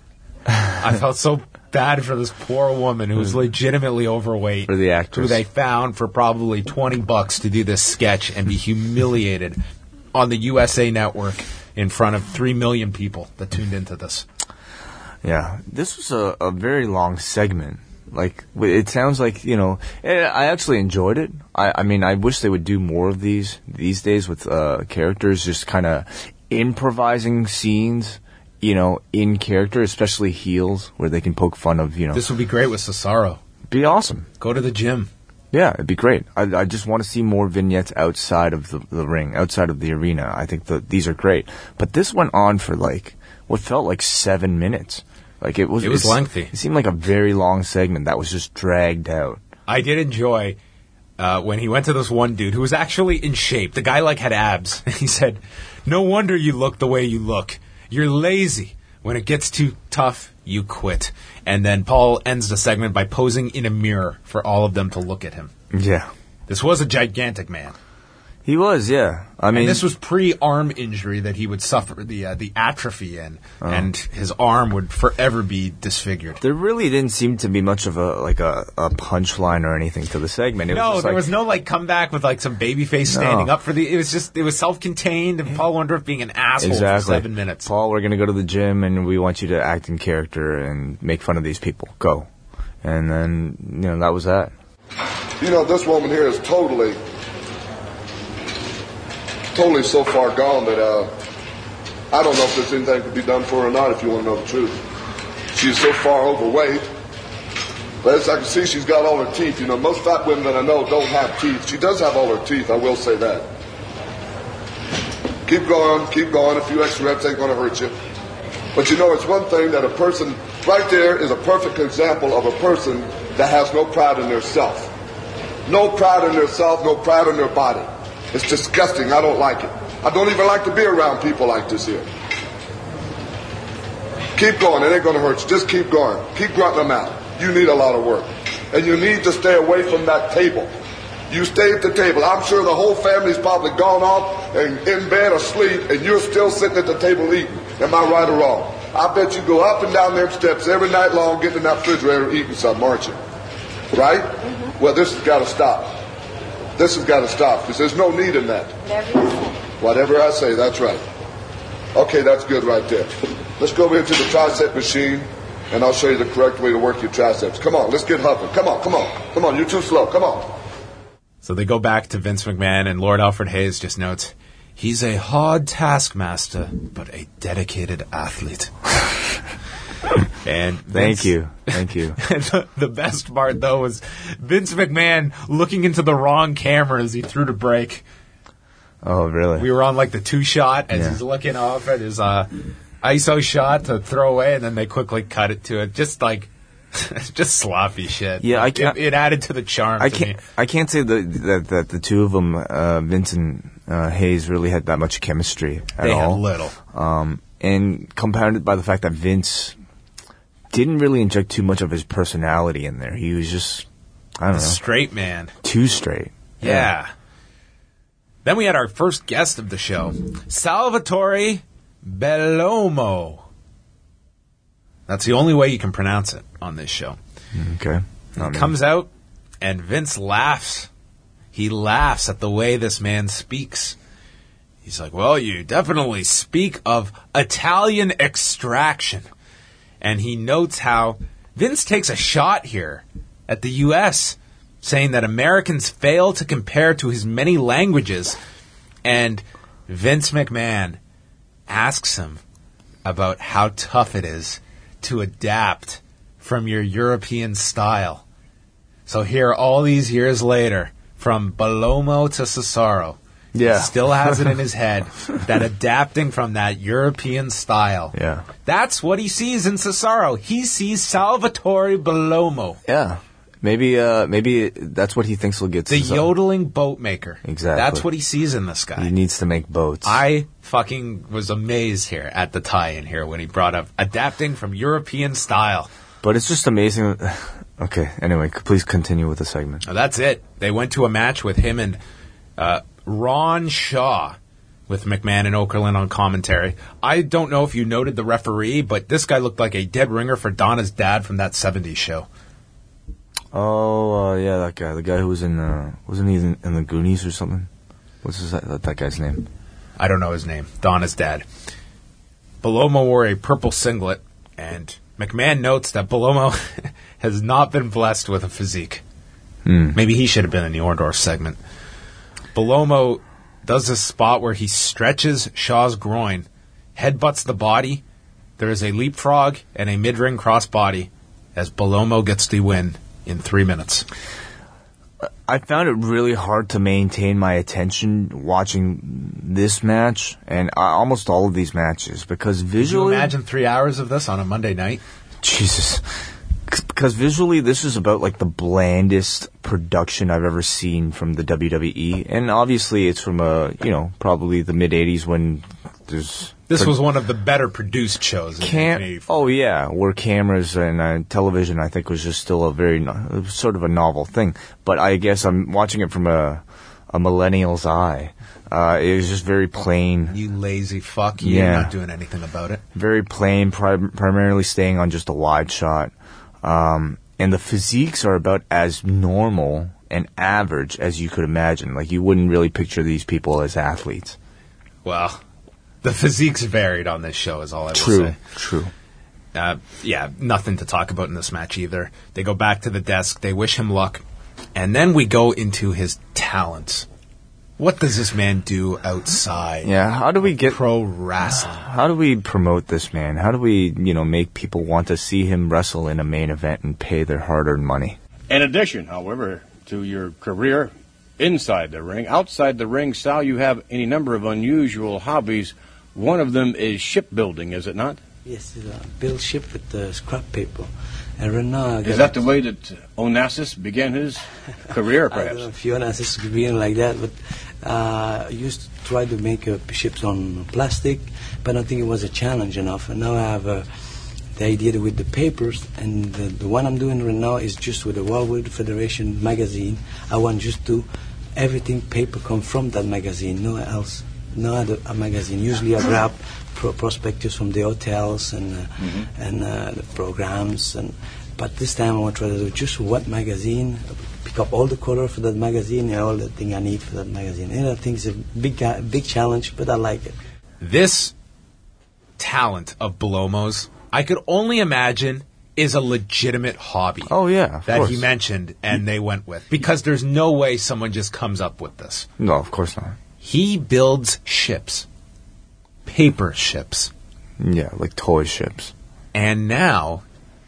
I felt so bad for this poor woman who was legitimately overweight. For the actress. Who they found for probably twenty bucks to do this sketch and be humiliated on the U S A Network in front of three million people that tuned into this. Yeah, this was a, a very long segment. Like, w- it sounds like, you know, eh, I actually enjoyed it. I, I mean, I wish they would do more of these these days with uh, characters just kind of improvising scenes, you know, in character, especially heels, where they can poke fun of, you know. This would be great with Cesaro. Be awesome. Go to the gym. Yeah, it'd be great. I, I just want to see more vignettes outside of the, the ring, outside of the arena. I think the, these are great. But this went on for, like, what felt like seven minutes. Like it was, it was it's- lengthy. It seemed like a very long segment that was just dragged out. I did enjoy uh, when he went to this one dude who was actually in shape. The guy like had abs. And he said, no wonder you look the way you look. You're lazy. When it gets too tough, you quit. And then Paul ends the segment by posing in a mirror for all of them to look at him. Yeah. This was a gigantic man. He was, yeah. I mean, And this was pre-arm injury that he would suffer the uh, the atrophy in, Oh. and his arm would forever be disfigured. there really didn't seem to be much of a like a, a punchline or anything to the segment. It No, was just there like, was no like comeback with like some babyface standing No. up for the. It was just it was self-contained, and Paul Orndorff being an asshole exactly. for seven minutes. Paul, we're going to go to the gym and we want you to act in character and make fun of these people. Go. And then, you know, that was that. You know, this woman here is totally, totally so far gone that uh, I don't know if there's anything to be done for her or not, if you want to know the truth. She's so far overweight. But as I can see, she's got all her teeth. You know, most fat women that I know don't have teeth. She does have all her teeth, I will say that. Keep going, keep going. A few extra reps ain't going to hurt you. But you know, it's one thing that a person, right there is a perfect example of a person that has no pride in their self. No pride in their self, no pride in their body. It's disgusting. I don't like it. I don't even like to be around people like this here. Keep going. It ain't going to hurt you. Just keep going. Keep grunting them out. You need a lot of work. And you need to stay away from that table. You stay at the table. I'm sure the whole family's probably gone off and in bed asleep, and you're still sitting at the table eating. Am I right or wrong? I bet you go up and down them steps every night long getting in that refrigerator eating something, aren't you? Right? Mm-hmm. Well, this has got to stop. This has got to stop because there's no need in that. Whatever you say. Whatever I say, that's right. Okay, that's good right there. Let's go over into the tricep machine, and I'll show you the correct way to work your triceps. Come on, let's get huffing. Come on, come on. Come on, you're too slow. Come on. So they go back to Vince McMahon, and Lord Alfred Hayes just notes, he's a hard taskmaster, but a dedicated athlete. And Thank Vince, you. Thank you. the, the best part, though, was Vince McMahon looking into the wrong camera as he threw the break. Oh, really? We were on, like, the two-shot as Yeah. he's looking off at his uh, I S O shot to throw away, and then they quickly cut it to it. Just, like, just sloppy shit. Yeah, I can't- It, it added to the charm I to can't. me. I can't say that that, that the two of them, uh, Vince and uh, Hayes, really had that much chemistry at They all. had little. Um, and compounded by the fact that Vince didn't really inject too much of his personality in there. He was just, I don't The know, straight man. too straight. Yeah. Then we had our first guest of the show, Salvatore Bellomo. That's the only way you can pronounce it on this show. Okay. He I mean, comes out And Vince laughs. He laughs at the way this man speaks. He's like, well, you definitely speak of Italian extraction. And he notes how Vince takes a shot here at the U S, saying that Americans fail to compare to his many languages. And Vince McMahon asks him about how tough it is to adapt from your European style. So here, all these years later, from Bellomo to Cesaro, Yeah. he still has it in his head that adapting from that European style. Yeah. That's what he sees in Cesaro. He sees Salvatore Bellomo, Yeah. Maybe uh, maybe that's what he thinks will get the Cesaro. yodeling boat maker. Exactly. That's what he sees in this guy. He needs to make boats. I fucking was amazed here at the tie-in here when he brought up adapting from European style. But it's just amazing. Okay, anyway, c- please continue with the segment. Now, that's it. They went to a match with him and uh, Ron Shaw with McMahon and Okerlund on commentary. I don't know if you noted the referee, but this guy looked like a dead ringer for Donna's dad from that seventies show. Oh, uh, yeah, that guy. The guy who was in, uh, wasn't he in, in the Goonies or something? What's his, that, that guy's name? I don't know his name. Donna's dad. Bellomo wore a purple singlet, and McMahon notes that Bellomo has not been blessed with a physique. Hmm. Maybe he should have been in the Orndorff segment. Bellomo does this spot where he stretches Shaw's groin, headbutts the body. There is a leapfrog and a mid-ring crossbody as Bellomo gets the win in three minutes. I found it really hard to maintain my attention watching this match and uh, almost all of these matches because Could you visually... imagine three hours of this on a Monday night? Jesus. C- Because visually, this is about like the blandest production I've ever seen from the W W E, and obviously, it's from a you know probably the mid eighties when there's This pro- was one of the better produced shows in cam- nineteen eighty-four. Oh yeah, where cameras and uh, television I think was just still a very no- sort of a novel thing. But I guess I'm watching it from a a millennial's eye. Uh, it was just very plain. You lazy fuck. You're Yeah. not doing anything about it. Very plain, prim- primarily staying on just a wide shot. Um, and the physiques are about as normal and average as you could imagine. Like, you wouldn't really picture these people as athletes. Well, the physiques varied on this show is all I will True, say. true. Uh, yeah, nothing to talk about in this match either. They go back to the desk. They wish him luck. And then we go into his talents. What does this man do outside Yeah, how do we get... pro wrestling? How do we promote this man? How do we, you know, make people want to see him wrestle in a main event and pay their hard-earned money? In addition, however, to your career inside the ring, outside the ring, Sal, you have any number of unusual hobbies. One of them is shipbuilding, is it not? Yes, it's a build ship with uh, scrap paper. And right now, I Is got- that the way that Onassis began his career, I don't know perhaps? if Jonas is being like that, but uh, I used to try to make uh, ships on plastic, but I don't think it was a challenge enough. And now I have uh, the idea with the papers, and the, the one I'm doing right now is just with the World Wide Federation magazine. I want just to everything paper come from that magazine, no else, no other a magazine. Usually I grab pro- prospectus from the hotels and uh, Mm-hmm. and uh, the programs, and but this time I want to try to do just what magazine, pick up all the color for that magazine and all the thing I need for that magazine. And I think it's a big ga- big challenge, but I like it. This talent of Bellomo's, I could only imagine, is a legitimate hobby. Oh, yeah, of that course. he mentioned and they went with. Because there's no way someone just comes up with this. No, of course not. He builds ships. Paper ships. Yeah, like toy ships. And now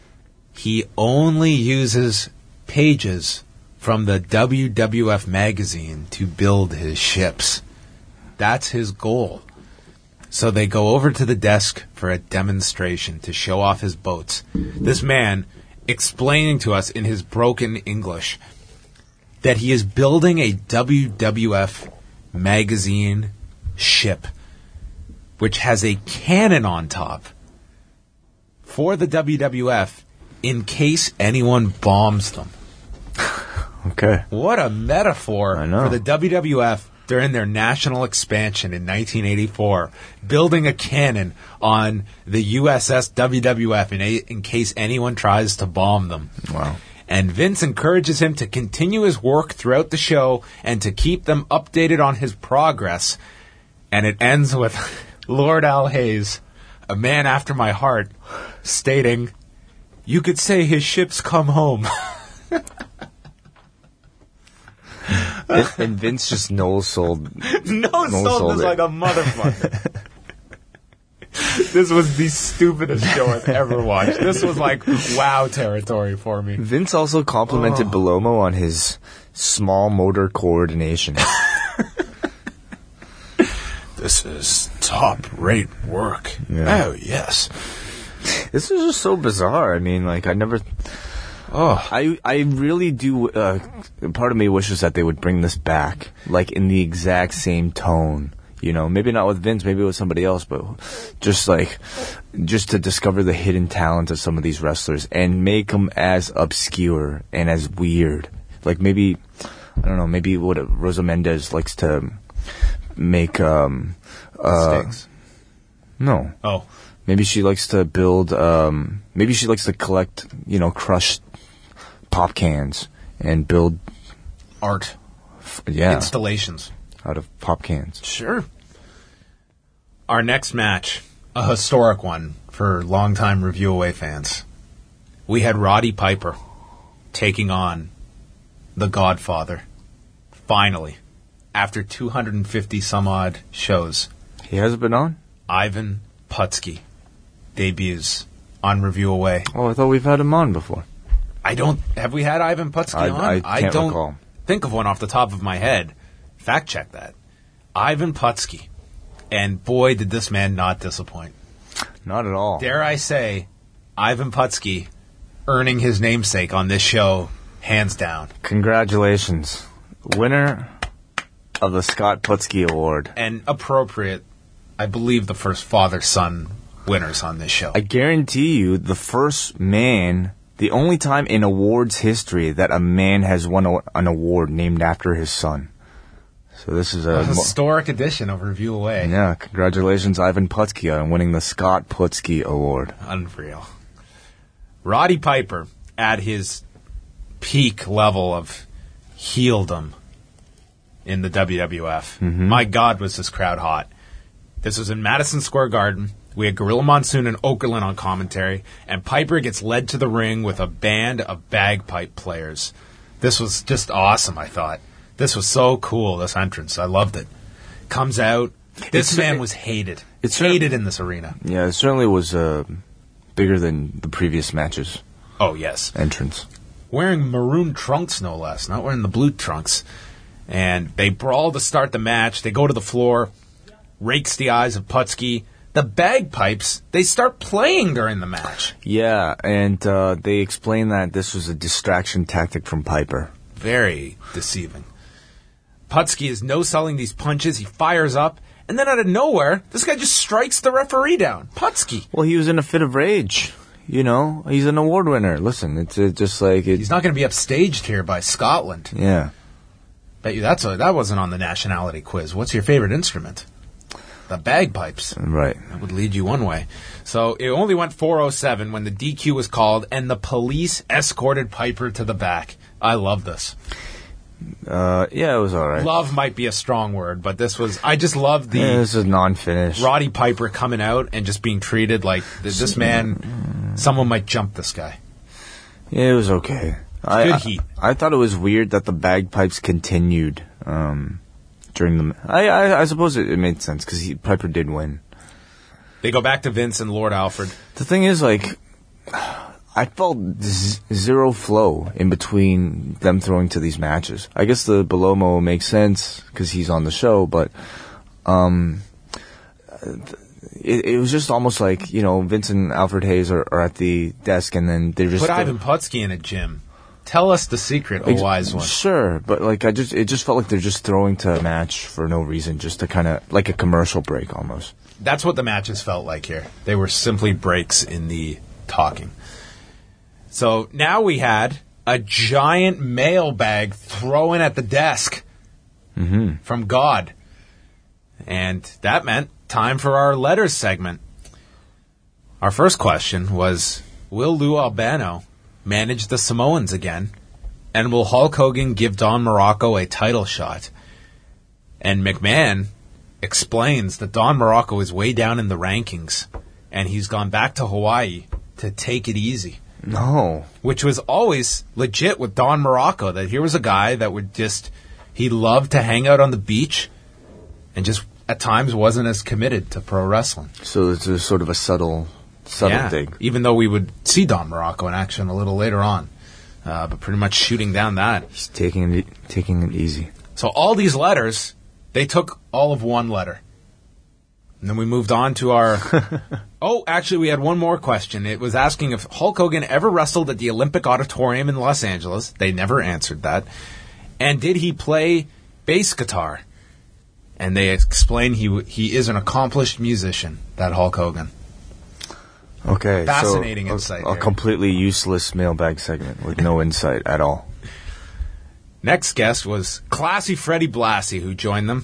he only uses pages from the W W F magazine to build his ships. That's his goal. So they go over to the desk for a demonstration to show off his boats. This man explaining to us in his broken English that he is building a W W F magazine ship which has a cannon on top for the W W F in case anyone bombs them. Okay. What a metaphor I know. for the W W F during their national expansion in nineteen eighty-four, building a cannon on the U S S W W F in, a, in case anyone tries to bomb them. Wow. And Vince encourages him to continue his work throughout the show and to keep them updated on his progress. And it ends with Lord Al Hayes, a man after my heart, stating, "You could say his ship's come home." and, and Vince just no-sold. No-sold is like a motherfucker. This was the stupidest show I've ever watched. This was like wow territory for me. Vince also complimented oh. Belomo on his small motor coordination. This is top-rate work. Yeah. Oh, yes. This is just so bizarre. I mean, like, I never... Oh, I I really do... Uh, part of me wishes that they would bring this back, like, in the exact same tone. You know, maybe not with Vince, maybe with somebody else, but just, like, just to discover the hidden talent of some of these wrestlers and make them as obscure and as weird. Like, maybe... I don't know, maybe what Rosa Mendez likes to... make um uh Sticks. No. Oh. Maybe she likes to build um maybe she likes to collect, you know, crushed pop cans and build art. F- yeah. Installations out of pop cans. Sure. Our next match, a historic one for longtime Review Away fans. We had Roddy Piper taking on the Godfather. Finally. After two hundred fifty some odd shows. He hasn't been on? Ivan Putski debuts on Review Away. Oh, I thought we've had him on before. I don't... Have we had Ivan Putski I, on? I, can't don't recall. think of one off the top of my head. Fact check that. Ivan Putski. And boy, did this man not disappoint. Not at all. Dare I say, Ivan Putski earning his namesake on this show, hands down. Congratulations. Winner of the Scott Putski Award. And appropriate, I believe, the first father-son winners on this show. I guarantee you, the first man, the only time in awards history that a man has won a, an award named after his son. So this is a, a historic edition of Review Away. Yeah, congratulations, Ivan Putski, on winning the Scott Putski Award. Unreal. Roddy Piper, at his peak level of heeldom in the W W F. Mm-hmm. My God, was this crowd hot. This was in Madison Square Garden. We had Gorilla Monsoon and Okerlund on commentary, and Piper gets led to the ring with a band of bagpipe players. This was just awesome, I thought. This was so cool, this entrance. I loved it. Comes out. This It's- man was hated. It's hated in this arena. Yeah, it certainly was uh, bigger than the previous matches. Oh, yes. Entrance. Wearing maroon trunks, no less, not wearing the blue trunks. And they brawl to start the match. They go to the floor, rakes the eyes of Putski. The bagpipes, they start playing during the match. Yeah, and uh, they explain that this was a distraction tactic from Piper. Very deceiving. Putski is no-selling these punches. He fires up. And then out of nowhere, this guy just strikes the referee down. Putski. Well, he was in a fit of rage. You know, he's an award winner. Listen, it's uh, just like... It, He's not going to be upstaged here by Scotland. Yeah. Bet you that's a, that wasn't on the nationality quiz. What's your favorite instrument? The bagpipes. Right. That would lead you one way. So it only went four oh seven when the D Q was called and the police escorted Piper to the back. I love this. Uh, yeah, it was all right. Love might be a strong word, but this was... I just loved the... Yeah, this is non-finish. Roddy Piper coming out and just being treated like th- this man... Someone might jump this guy. Yeah, it was okay. I, Good I, heat. I thought it was weird that the bagpipes continued um, during the... I, I, I suppose it, it made sense, because Piper did win. They go back to Vince and Lord Alfred. The thing is, like... I felt z- zero flow in between them throwing to these matches. I guess the Belomo makes sense because he's on the show, but um, it, it was just almost like, you know, Vince and Alfred Hayes are, are at the desk and then they're just... Put Ivan Putski in a gym. Tell us the secret, a Ex- wise one. Sure, but like I just, it just felt like they're just throwing to a match for no reason, just to kind of like a commercial break almost. That's what the matches felt like here. They were simply breaks in the talking. So now we had a giant mailbag thrown at the desk Mm-hmm. from God. And that meant time for our letters segment. Our first question was, will Lou Albano manage the Samoans again? And will Hulk Hogan give Don Morocco a title shot? And McMahon explains that Don Morocco is way down in the rankings, and he's gone back to Hawaii to take it easy. No. Which was always legit with Don Morocco, that here was a guy that would just, he loved to hang out on the beach and just at times wasn't as committed to pro wrestling. So it's a sort of a subtle, subtle yeah, thing. even though we would see Don Morocco in action a little later on. Uh, but pretty much shooting down that. He's taking it, taking it easy. So all these letters, they took all of one letter. And then we moved on to our... oh, actually, we had one more question. It was asking if Hulk Hogan ever wrestled at the Olympic Auditorium in Los Angeles. They never answered that. And did he play bass guitar? And they explained he he is an accomplished musician, that Hulk Hogan. Okay, Fascinating so insight a, a here. completely useless mailbag segment with no insight at all. Next guest was Classy Freddie Blassie, who joined them.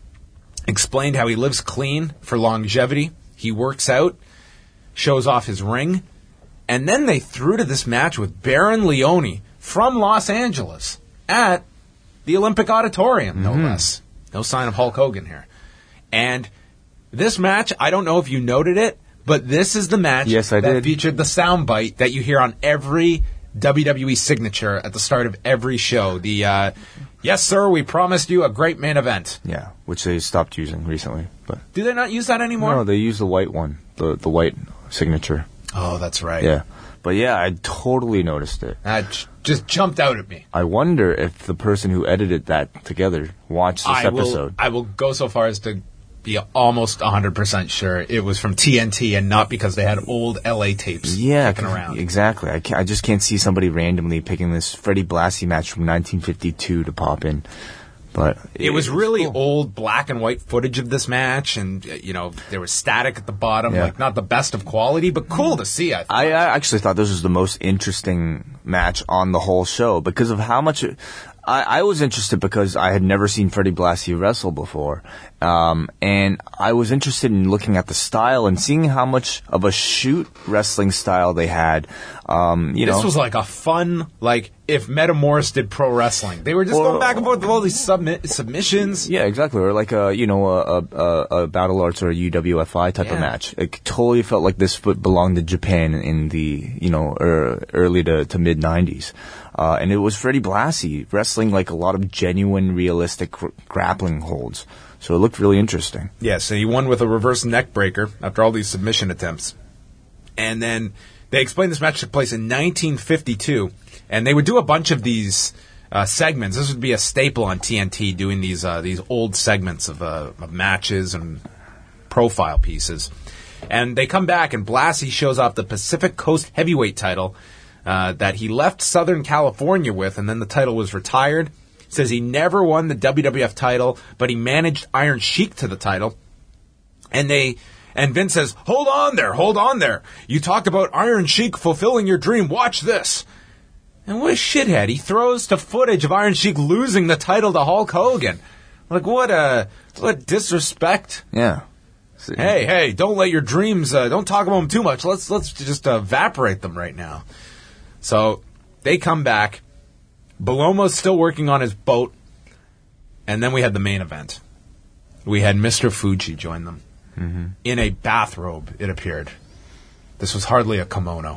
Explained how he lives clean for longevity. He works out, shows off his ring, and then they threw to this match with Baron Leone from Los Angeles at the Olympic Auditorium, no Mhm. less. No sign of Hulk Hogan here. And this match, I don't know if you noted it, but this is the match Yes, I that did. featured the soundbite that you hear on every W W E signature at the start of every show. The, uh, yes, sir, we promised you a great main event. Yeah, which they stopped using recently. But Do they not use that anymore? no, they use the white one, the the white signature. Oh, that's right. Yeah, but yeah, I totally noticed it. That j- just jumped out at me. I wonder if the person who edited that together watched this I will, episode. I will go so far as to be almost one hundred percent sure it was from T N T and not because they had old L A tapes Yeah, kicking around. exactly. I, can't, I just can't see somebody randomly picking this Freddie Blassie match from nineteen fifty-two to pop in. But It was really old black and white footage of this match, and uh, you know there was static at the bottom, Yeah. like not the best of quality, but cool to see. I thought. I, I actually thought this was the most interesting match on the whole show because of how much. It, I, I was interested because I had never seen Freddie Blassie wrestle before, um, and I was interested in looking at the style and seeing how much of a shoot wrestling style they had. Um, you this know, was like a fun, like if Metamoris did pro wrestling, they were just Or- going back and forth with all these submit submissions. yeah, exactly, or like a you know a, a, a Battle Arts or a U W F I type Yeah. of match. It totally felt like this foot belonged to Japan in the you know er, early to, to mid nineties. Uh, and it was Freddie Blassie wrestling like a lot of genuine, realistic gr- grappling holds. So it looked really interesting. Yes, and he won with a reverse neck breaker after all these submission attempts. And then they explained this match took place in nineteen fifty-two, and they would do a bunch of these uh, segments. This would be a staple on T N T, doing these uh, these old segments of, uh, of matches and profile pieces. And they come back, and Blassie shows off the Pacific Coast Heavyweight title uh, that he left Southern California with, and then the title was retired. Says he never won the W W F title, but he managed Iron Sheik to the title. And they and Vince says, hold on there, hold on there. You talked about Iron Sheik fulfilling your dream. Watch this. And what a shithead. He throws to footage of Iron Sheik losing the title to Hulk Hogan. Like, what a what disrespect. Yeah. Hey, hey, don't let your dreams, uh, don't talk about them too much. Let's let's just uh, evaporate them right now. So they come back. Belomo's still working on his boat. And then we had the main event. We had Mister Fuji join them. Mm-hmm. In a bathrobe, it appeared. This was hardly a kimono.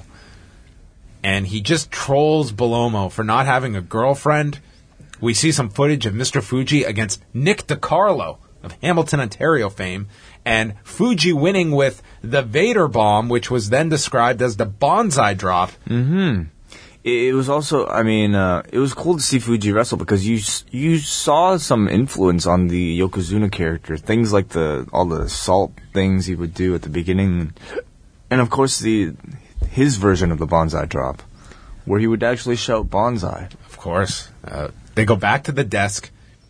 And he just trolls Belomo for not having a girlfriend. We see some footage of Mister Fuji against Nick DiCarlo of Hamilton, Ontario fame, and Fuji winning with the Vader Bomb, which was then described as the Bonsai Drop. Mm-hmm. It, it was also, I mean, uh, it was cool to see Fuji wrestle because you s- you saw some influence on the Yokozuna character. Things like the all the salt things he would do at the beginning, and of course the his version of the Bonsai Drop, where he would actually shout Bonsai. Of course. Uh, they go back to the desk.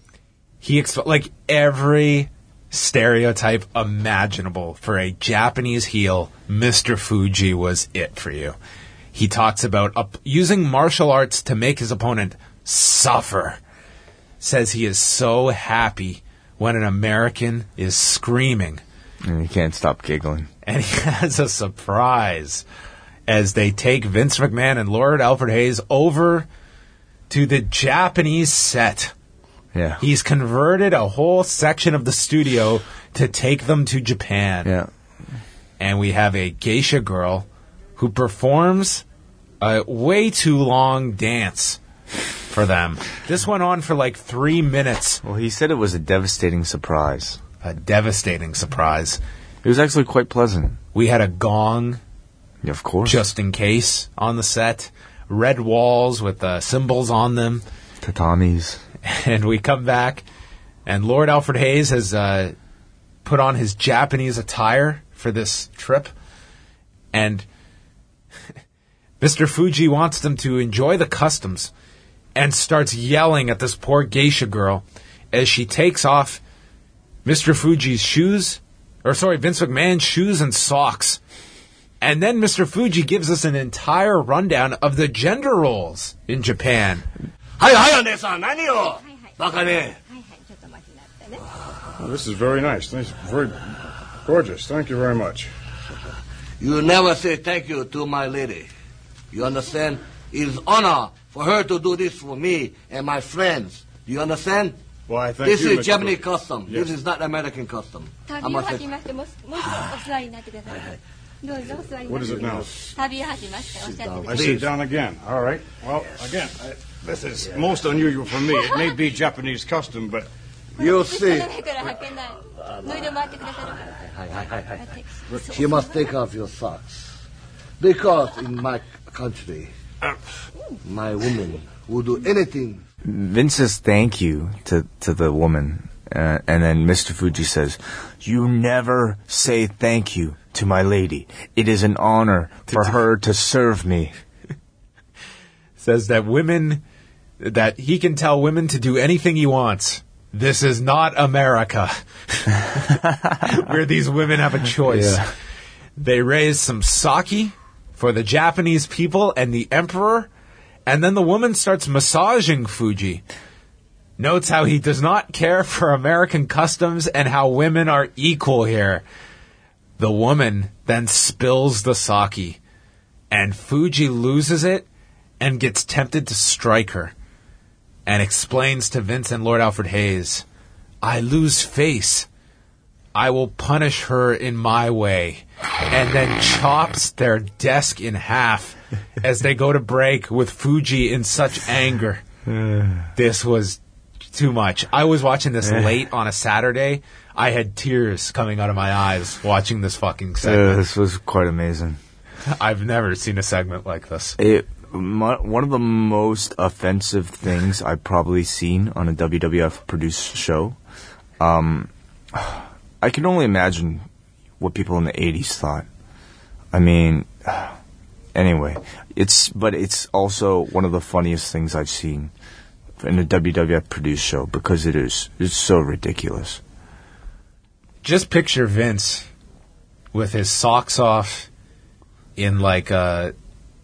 He exp- like every stereotype imaginable for a Japanese heel, Mister Fuji was it for you. He talks about up- using martial arts to make his opponent suffer. Says he is so happy when an American is screaming. And he can't stop giggling. And he has a surprise. as they take Vince McMahon and Lord Alfred Hayes over to the Japanese set. Yeah. He's converted a whole section of the studio to take them to Japan. Yeah. And we have a geisha girl who performs a way too long dance for them. This went on for like three minutes. Well, he said it was a devastating surprise. A devastating surprise. It was actually quite pleasant. We had a gong. Yeah, of course. Just in case on the set. Red walls with uh, symbols on them. Tatamis. And we come back, and Lord Alfred Hayes has uh, put on his Japanese attire for this trip. And Mister Fuji wants them to enjoy the customs and starts yelling at this poor geisha girl as she takes off Mister Fuji's shoes, or sorry, Vince McMahon's shoes and socks. And then Mister Fuji gives us an entire rundown of the gender roles in Japan. Hi, hi, Ane-san, nani yo? Baka ne. Oh, this is very nice. Nice, very gorgeous. Thank you very much. You never say thank you to my lady. You understand? It is honor for her to do this for me and my friends. Do you understand? Well, I thank this you, is Mister Japanese Bro- custom. Yes. This is not American custom. I must say. What is it now? 旅を始めましておっしゃってくだ I さい sit down again. All right. Well, again, I, this is most unusual for me. It may be Japanese custom, but You see. 上から履けない脱いで回ってくださるから You must take off your socks. Because in my country, my woman will do anything. Vince says thank you to, to the woman. Uh, and then Mister Fuji says, you never say thank you to my lady. It is an honor for her to serve me. Says that women, that he can tell women to do anything he wants. This is not America, where these women have a choice. Yeah. They raise some sake for the Japanese people and the emperor, and then the woman starts massaging Fuji. Notes how he does not care for American customs and how women are equal here. The woman then spills the sake, and Fuji loses it and gets tempted to strike her, and explains to Vince and Lord Alfred Hayes, I lose face. I will punish her in my way. And then chops their desk in half as they go to break with Fuji in such anger. This was too much. I was watching this late on a Saturday. I had tears coming out of my eyes watching this fucking segment. Uh, this was quite amazing. I've never seen a segment like this. It, my, one of the most offensive things I've probably seen on a W W F produced show. Um, I can only imagine what people in the eighties thought. I mean, anyway, it's but it's also one of the funniest things I've seen in a W W F produced show because it is it's so ridiculous. Just picture Vince with his socks off in like a...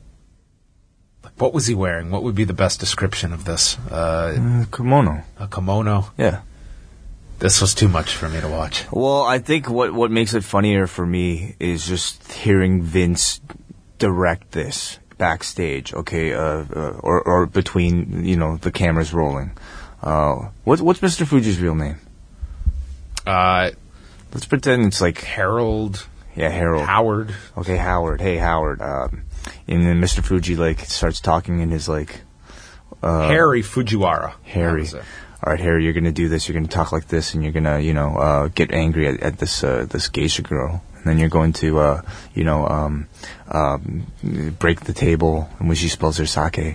What was he wearing? What would be the best description of this? Uh, Uh, kimono. a kimono? Yeah. This was too much for me to watch. Well, I think what what makes it funnier for me is just hearing Vince direct this backstage, okay, uh, uh, or or between you know the cameras rolling. Uh, what's what's Mister Fuji's real name? Uh, Let's pretend it's like Harold. yeah Harold Howard. Okay, Howard. Hey, Howard. Um, and then Mister Fuji like starts talking in his like uh, Harry Fujiwara. Harry. That was it. All right, Harry, you're gonna do this. You're gonna talk like this, and you're gonna, you know, uh, get angry at, at this uh, this geisha girl, and then you're going to, uh, you know, um, um, break the table, and when she spills her sake.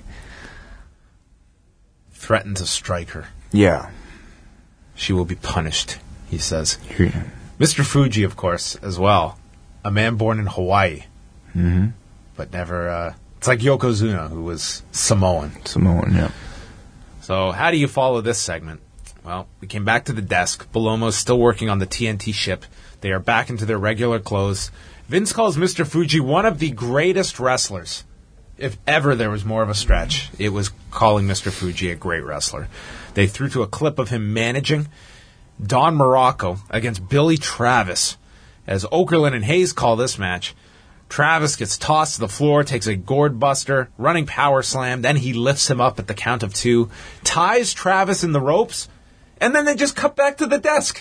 Threatened to strike her. Yeah. She will be punished, he says. Yeah. Mister Fuji, of course, as well. A man born in Hawaii. Mm-hmm. But never, uh... It's like Yokozuna, who was Samoan. Samoan, yeah. So, how do you follow this segment? Well, we came back to the desk. Bellomo's still working on the T N T ship. They are back into their regular clothes. Vince calls Mister Fuji one of the greatest wrestlers. If ever there was more of a stretch, it was calling Mister Fuji a great wrestler. They threw to a clip of him managing Don Morocco against Billy Travis. As Okerlund and Hayes call this match, Travis gets tossed to the floor, takes a gourd buster, running power slam. Then he lifts him up at the count of two, ties Travis in the ropes, and then they just cut back to the desk.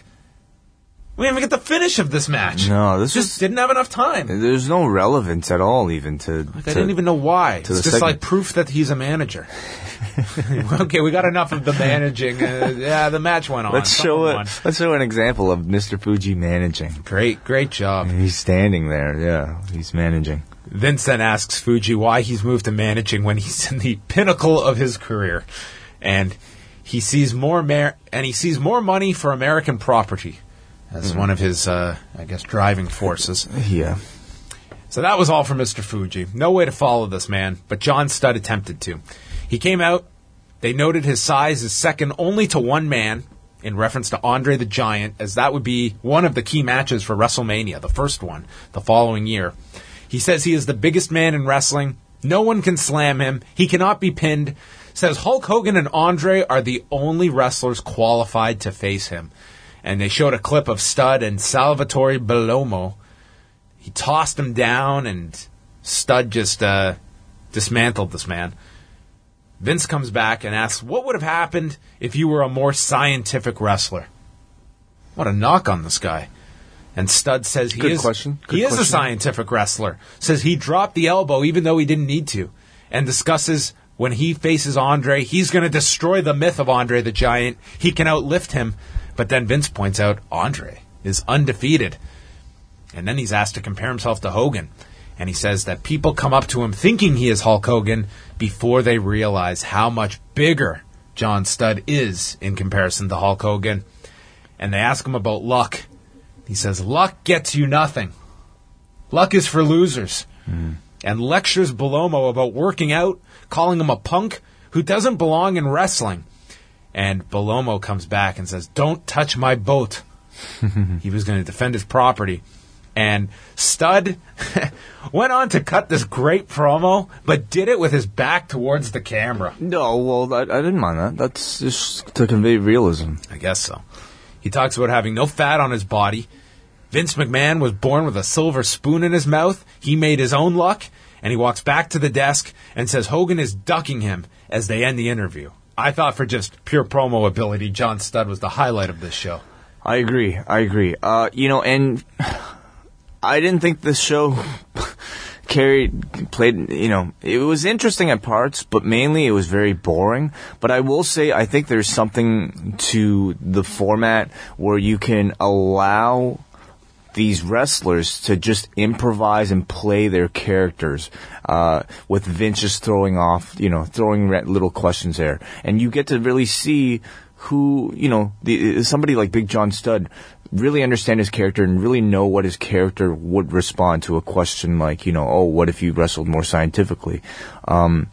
We didn't even get the finish of this match. No, this just was, didn't have enough time. There's no relevance at all, even to. Like, to I didn't even know why. It's just segment. like proof that he's a manager. Okay, we got enough of the managing. Uh, yeah, the match went on. Let's show Someone it. won. Let's show an example of Mister Fuji managing. Great, great job. He's standing there. Yeah, he's managing. Vince then asks Fuji why he's moved to managing when he's in the pinnacle of his career, and he sees more Amer- and he sees more money for American property as mm-hmm. one of his, uh, I guess, driving forces. Yeah. So that was all for Mister Fuji. No way to follow this man, but John Studd attempted to. He came out. They noted his size is second only to one man, in reference to Andre the Giant, as that would be one of the key matches for WrestleMania, the first one, the following year. He says he is the biggest man in wrestling. No one can slam him. He cannot be pinned. Says Hulk Hogan and Andre are the only wrestlers qualified to face him. And they showed a clip of Studd and Salvatore Bellomo. He tossed him down, and Studd just uh, dismantled this man. Vince comes back and asks, what would have happened if you were a more scientific wrestler? What a knock on this guy. And Studd says he Good is question. Good he is question. a scientific wrestler. Says he dropped the elbow even though he didn't need to. And discusses when he faces Andre, he's going to destroy the myth of Andre the Giant. He can outlift him. But then Vince points out Andre is undefeated. And then he's asked to compare himself to Hogan. And he says that people come up to him thinking he is Hulk Hogan before they realize how much bigger John Studd is in comparison to Hulk Hogan. And they ask him about luck. He says, luck gets you nothing. Luck is for losers. Mm. And lectures Bellomo about working out, calling him a punk who doesn't belong in wrestling. And Bellomo comes back and says, don't touch my boat. He was going to defend his property. And Studd went on to cut this great promo, but did it with his back towards the camera. No, well, I, I didn't mind that. That's just to convey realism. I guess so. He talks about having no fat on his body. Vince McMahon was born with a silver spoon in his mouth. He made his own luck. And he walks back to the desk and says Hogan is ducking him as they end the interview. I thought for just pure promo ability, John Studd was the highlight of this show. I agree. I agree. Uh, you know, and I didn't think this show carried, played, you know, it was interesting at parts, but mainly it was very boring. But I will say, I think there's something to the format where you can allow these wrestlers to just improvise and play their characters, uh, with Vince just throwing off, you know, throwing little questions there. And you get to really see who, you know, the, somebody like Big John Studd really understand his character and really know what his character would respond to a question like, you know, oh, what if you wrestled more scientifically? Um,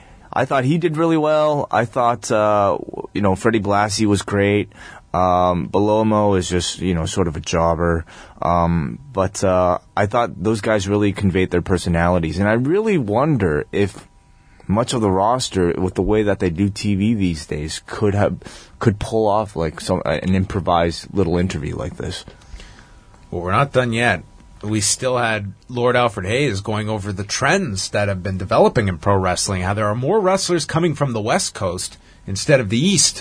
I thought he did really well. I thought, uh, you know, Freddie Blassie was great. Um, Bellomo is just, you know, sort of a jobber. Um, but, uh, I thought those guys really conveyed their personalities. And I really wonder if much of the roster, with the way that they do T V these days, could have, could pull off like some, an improvised little interview like this. Well, we're not done yet. We still had Lord Alfred Hayes going over the trends that have been developing in pro wrestling, how there are more wrestlers coming from the West Coast instead of the East.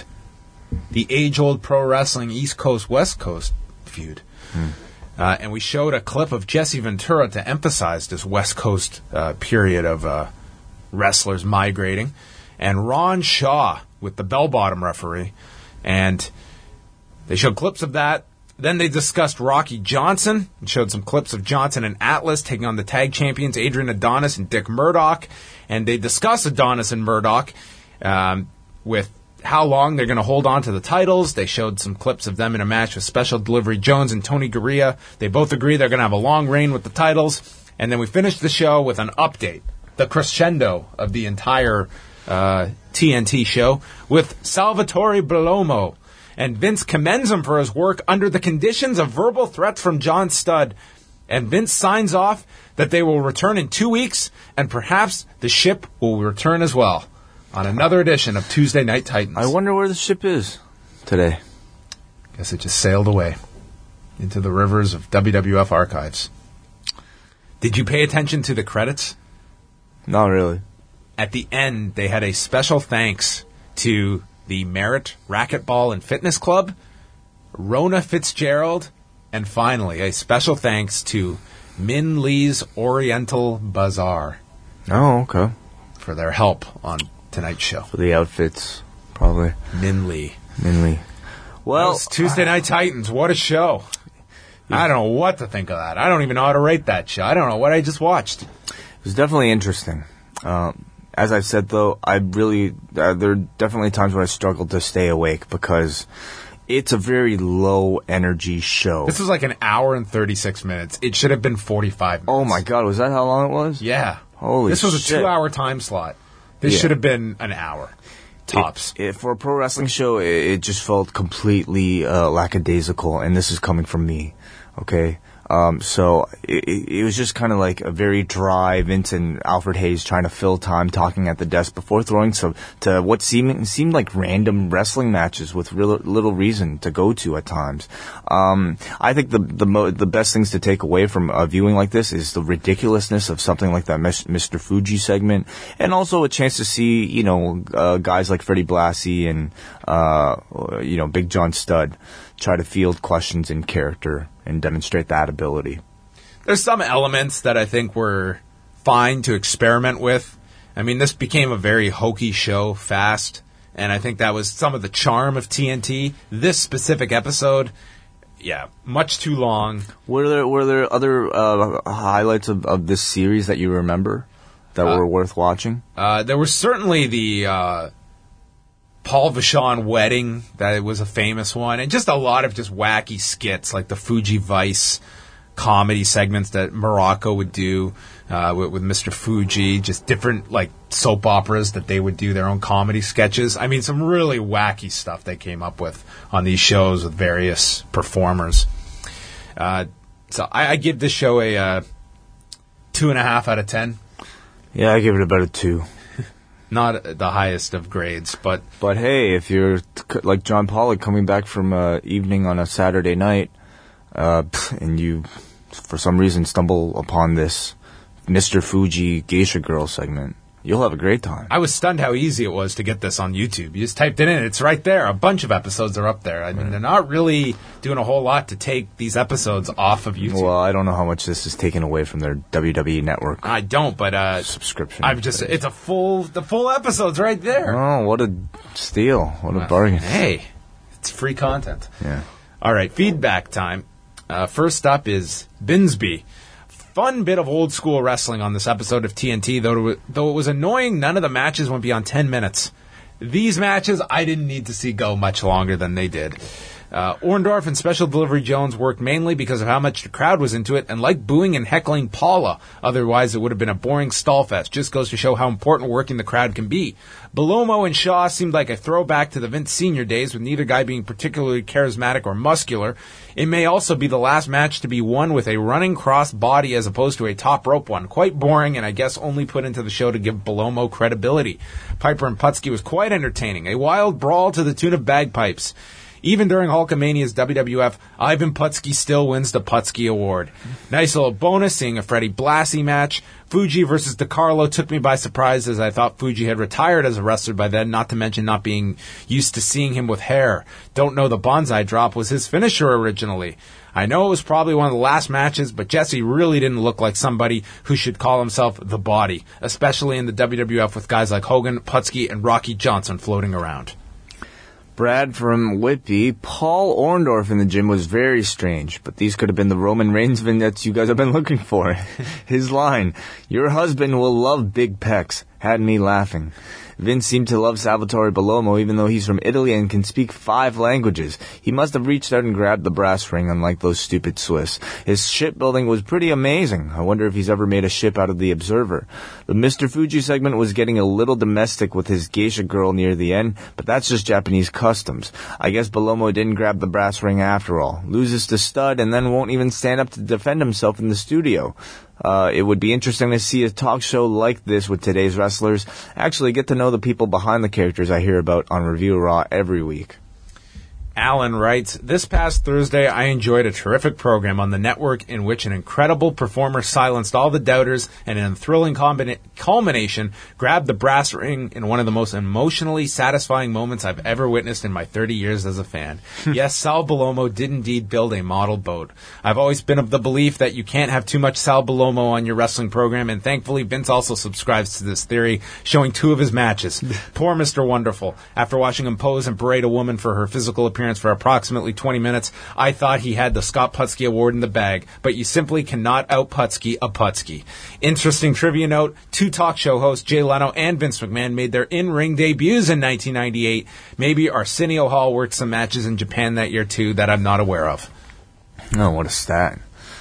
The age-old pro wrestling East Coast-West Coast feud. Hmm. Uh, and we showed a clip of Jesse Ventura to emphasize this West Coast uh, period of uh, wrestlers migrating. And Ron Shaw with the bell-bottom referee. And they showed clips of that. Then they discussed Rocky Johnson and showed some clips of Johnson and Atlas taking on the tag champions Adrian Adonis and Dick Murdoch. And they discussed Adonis and Murdoch um, with how long they're going to hold on to the titles. They showed some clips of them in a match with Special Delivery Jones and Tony Gurria. They both agree they're going to have a long reign with the titles. And then we finished the show with an update, the crescendo of the entire uh, T N T show, with Salvatore Bellomo. And Vince commends him for his work under the conditions of verbal threats from John Studd. And Vince signs off that they will return in two weeks, and perhaps the ship will return as well on another edition of Tuesday Night Titans. I wonder where the ship is today. Guess it just sailed away into the rivers of W W F archives. Did you pay attention to the credits? Not really. At the end, they had a special thanks to the Merit Racquetball and Fitness Club, Rona Fitzgerald, and finally, a special thanks to Min Lee's Oriental Bazaar. Oh, okay. For their help on tonight's show. For the outfits, probably. Min Lee. Min Lee. Well, Tuesday Night Titans, what a show. I don't know what to think of that. I don't even know how to rate that show. I don't know what I just watched. It was definitely interesting. Um, as I've said, though, I really, uh, there are definitely times when I struggled to stay awake because it's a very low-energy show. This was like an hour and thirty-six minutes. It should have been forty-five minutes. Oh, my God. Was that how long it was? Yeah. Holy This was a shit. two-hour time slot. This Yeah. should have been an hour. Tops. It, it, for a pro wrestling show, it, it just felt completely uh, lackadaisical, and this is coming from me, okay? Um, so it, it was just kind of like a very dry Vincent Alfred Hayes trying to fill time talking at the desk before throwing some to what seemed seemed like random wrestling matches with real, little reason to go to at times. Um, I think the the mo- the best things to take away from a viewing like this is the ridiculousness of something like that Mister Fuji segment, and also a chance to see you know uh, guys like Freddie Blassie and uh, you know Big John Studd try to field questions in character and demonstrate that ability. There's some elements that I think were fine to experiment with. I mean, this became a very hokey show fast, and I think that was some of the charm of T N T. This specific episode, yeah, much too long. Were there were there other uh, highlights of, of this series that you remember that Uh, were worth watching? Uh, there was certainly the uh, Paul Vachon wedding, that was a famous one, and just a lot of just wacky skits like the Fuji Vice comedy segments that Morocco would do uh, with, with Mister Fuji, just different like soap operas that they would do their own comedy sketches. I mean, some really wacky stuff they came up with on these shows with various performers. Uh, so I, I give this show a uh, two and a half out of ten. Yeah, I give it about a two. Not the highest of grades, but... But hey, if you're t- like John Pollock coming back from uh, evening on a Saturday night, uh, and you, for some reason, stumble upon this Mister Fuji Geisha Girl segment, you'll have a great time. I was stunned how easy it was to get this on YouTube. You just typed it in. It's right there. A bunch of episodes are up there. I mean, they're not really doing a whole lot to take these episodes off of YouTube. Well, I don't know how much this is taken away from their W W E Network I don't, but uh, subscription. I've just it's a full the full episode's right there. Oh, what a steal. What a bargain. Hey, it's free content. Yeah. All right, feedback time. Uh, first up is Binsby. Fun bit of old school wrestling on this episode of T N T, though it was, though it was annoying, none of the matches went beyond ten minutes. These matches, I didn't need to see go much longer than they did. Uh, Orndorff and Special Delivery Jones worked mainly because of how much the crowd was into it and liked booing and heckling Paula. Otherwise, it would have been a boring stall fest. Just goes to show how important working the crowd can be. Belomo and Shaw seemed like a throwback to the Vince Senior days, with neither guy being particularly charismatic or muscular. It may also be the last match to be won with a running cross body as opposed to a top rope one. Quite boring, and I guess only put into the show to give Belomo credibility. Piper and Putski was quite entertaining. A wild brawl to the tune of bagpipes. Even during Hulkamania's W W F, Ivan Putski still wins the Putski Award. Nice little bonus seeing a Freddie Blassie match. Fuji versus DiCarlo took me by surprise, as I thought Fuji had retired as a wrestler by then, not to mention not being used to seeing him with hair. Don't know the Bonsai Drop was his finisher originally. I know it was probably one of the last matches, but Jesse really didn't look like somebody who should call himself the Body, especially in the W W F with guys like Hogan, Putski, and Rocky Johnson floating around. Brad from Whitby. Paul Orndorff in the gym was very strange, but these could have been the Roman Reigns vignettes you guys have been looking for. His line, "Your husband will love big pecs," had me laughing. Vince seemed to love Salvatore Belomo, even though he's from Italy and can speak five languages. He must have reached out and grabbed the brass ring, unlike those stupid Swiss. His shipbuilding was pretty amazing. I wonder if he's ever made a ship out of the Observer. The Mister Fuji segment was getting a little domestic with his geisha girl near the end, but that's just Japanese customs. I guess Belomo didn't grab the brass ring after all. Loses to Stud and then won't even stand up to defend himself in the studio. Uh, it would be interesting to see a talk show like this with today's wrestlers. Actually get to know the people behind the characters I hear about on Review Raw every week. Alan writes, this past Thursday, I enjoyed a terrific program on the network in which an incredible performer silenced all the doubters and in a thrilling combina- culmination grabbed the brass ring in one of the most emotionally satisfying moments I've ever witnessed in my thirty years as a fan. Yes, Sal Bellomo did indeed build a model boat. I've always been of the belief that you can't have too much Sal Bellomo on your wrestling program, and thankfully Vince also subscribes to this theory, showing two of his matches. Poor Mister Wonderful. After watching him pose and berate a woman for her physical appearance for approximately twenty minutes, I thought he had the Scott Putski Award in the bag, but you simply cannot out-Putski a Putski. Interesting trivia note, two talk show hosts, Jay Leno and Vince McMahon, made their in-ring debuts in nineteen ninety-eight. Maybe Arsenio Hall worked some matches in Japan that year too that I'm not aware of. Oh, what a stat.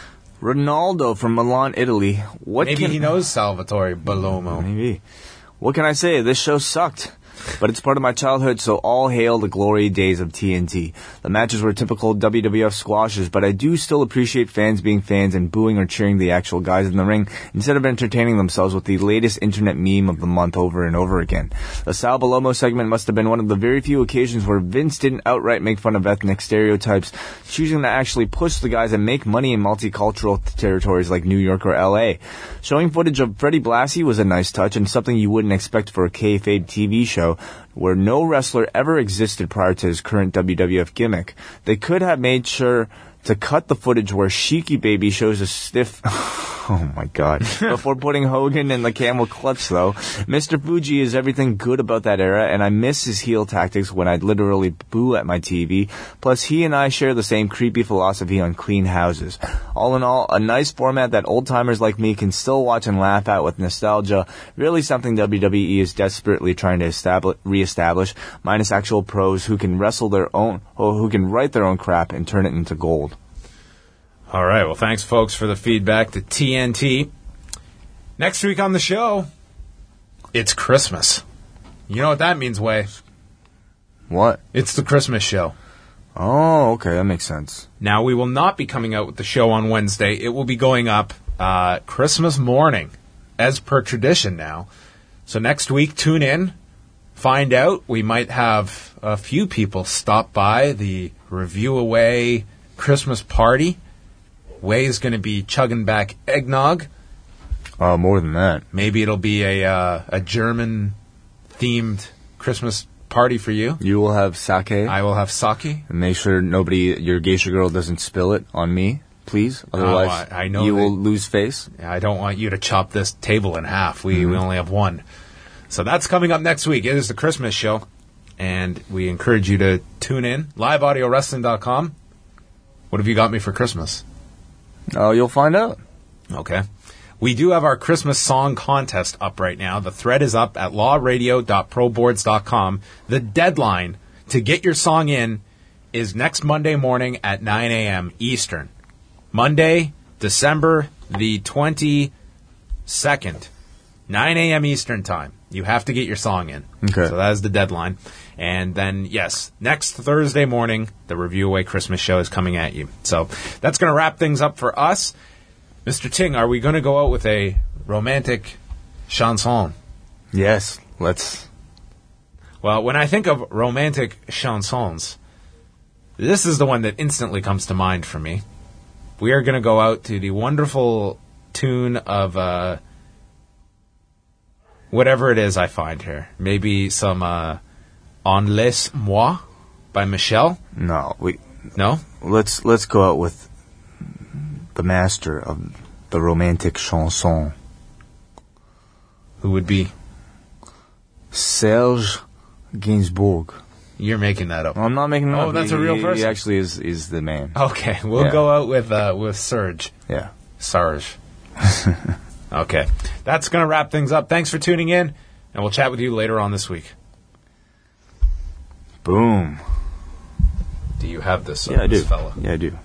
Ronaldo from Milan, Italy. What Maybe can... he knows Salvatore Bellomo. Maybe. What can I say? This show sucked. But it's part of my childhood, so all hail the glory days of T N T. The matches were typical W W F squashes, but I do still appreciate fans being fans and booing or cheering the actual guys in the ring instead of entertaining themselves with the latest internet meme of the month over and over again. The Sal Bellomo segment must have been one of the very few occasions where Vince didn't outright make fun of ethnic stereotypes, choosing to actually push the guys and make money in multicultural territories like New York or L A. Showing footage of Freddie Blassie was a nice touch and something you wouldn't expect for a kayfabe T V show, where no wrestler ever existed prior to his current W W F gimmick. They could have made sure to cut the footage where Sheiky Baby shows a stiff... Oh, my God. Before putting Hogan in the camel clutch, though. Mister Fuji is everything good about that era, and I miss his heel tactics when I'd literally boo at my T V. Plus, he and I share the same creepy philosophy on clean houses. All in all, a nice format that old-timers like me can still watch and laugh at with nostalgia. Really something W W E is desperately trying to establish, reestablish, minus actual pros who can wrestle their own, or who can write their own crap and turn it into gold. All right, well, thanks, folks, for the feedback to T N T. Next week on the show, it's Christmas. You know what that means, Way? What? It's the Christmas show. Oh, okay, that makes sense. Now, we will not be coming out with the show on Wednesday. It will be going up uh, Christmas morning, as per tradition now. So next week, tune in, find out. We might have a few people stop by the Review Away Christmas party. Way is going to be chugging back eggnog. Uh, more than that. Maybe it'll be a uh, a German-themed Christmas party for you. You will have sake. I will have sake. And make sure nobody, your geisha girl, doesn't spill it on me, please. Otherwise, oh, I, I know you that, will lose face. I don't want you to chop this table in half. We, mm-hmm. we only have one. So that's coming up next week. It is the Christmas show. And we encourage you to tune in. live audio wrestling dot com. What have you got me for Christmas? Oh, you'll find out. Okay. We do have our Christmas song contest up right now. The thread is up at law radio dot pro boards dot com. The deadline to get your song in is next Monday morning at nine a.m. Eastern. Monday, December the twenty-second, nine a.m. Eastern time. You have to get your song in. Okay. So that is the deadline. And then, yes, next Thursday morning, the Review Away Christmas show is coming at you. So that's going to wrap things up for us. Mister Ting, are we going to go out with a romantic chanson? Yes, let's. Well, when I think of romantic chansons, this is the one that instantly comes to mind for me. We are going to go out to the wonderful tune of uh, whatever it is I find here. Maybe some uh, En Laisse-moi by Michelle? No, we. No? Let's let's go out with the master of the romantic chanson. Who would be? Serge Gainsbourg. You're making that up. I'm not making it oh, up. Oh, that's he, a real person? He actually is, is the man. Okay, we'll yeah. go out with uh, with Serge. Yeah. Serge. Okay. That's going to wrap things up. Thanks for tuning in, and we'll chat with you later on this week. Boom. Do you have this, uh, yeah, I this do. fella? Yeah, I do.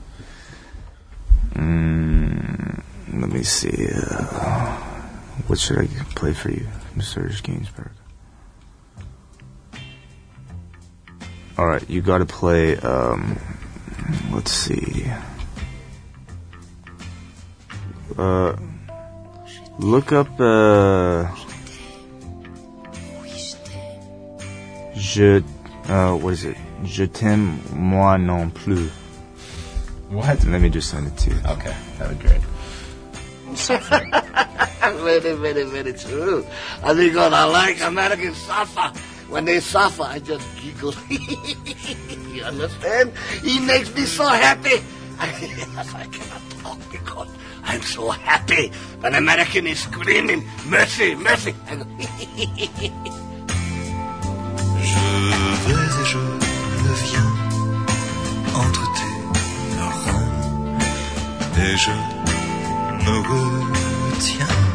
Mm, let me see. Uh, what should I play for you, Serge Gainsbourg? All right, you got to play. Um, let's see. Uh, look up. Uh, Je. Uh, what is it? Je t'aime moi non plus. What? Let me just send it to you. Okay, that would be great. Very, very, very true. And because I like American suffer. When they suffer, I just giggle. You understand? He makes me so happy. I cannot talk because I'm so happy. An American is screaming, mercy, mercy. I go, je vais et je viens entre tes reins et je me retiens.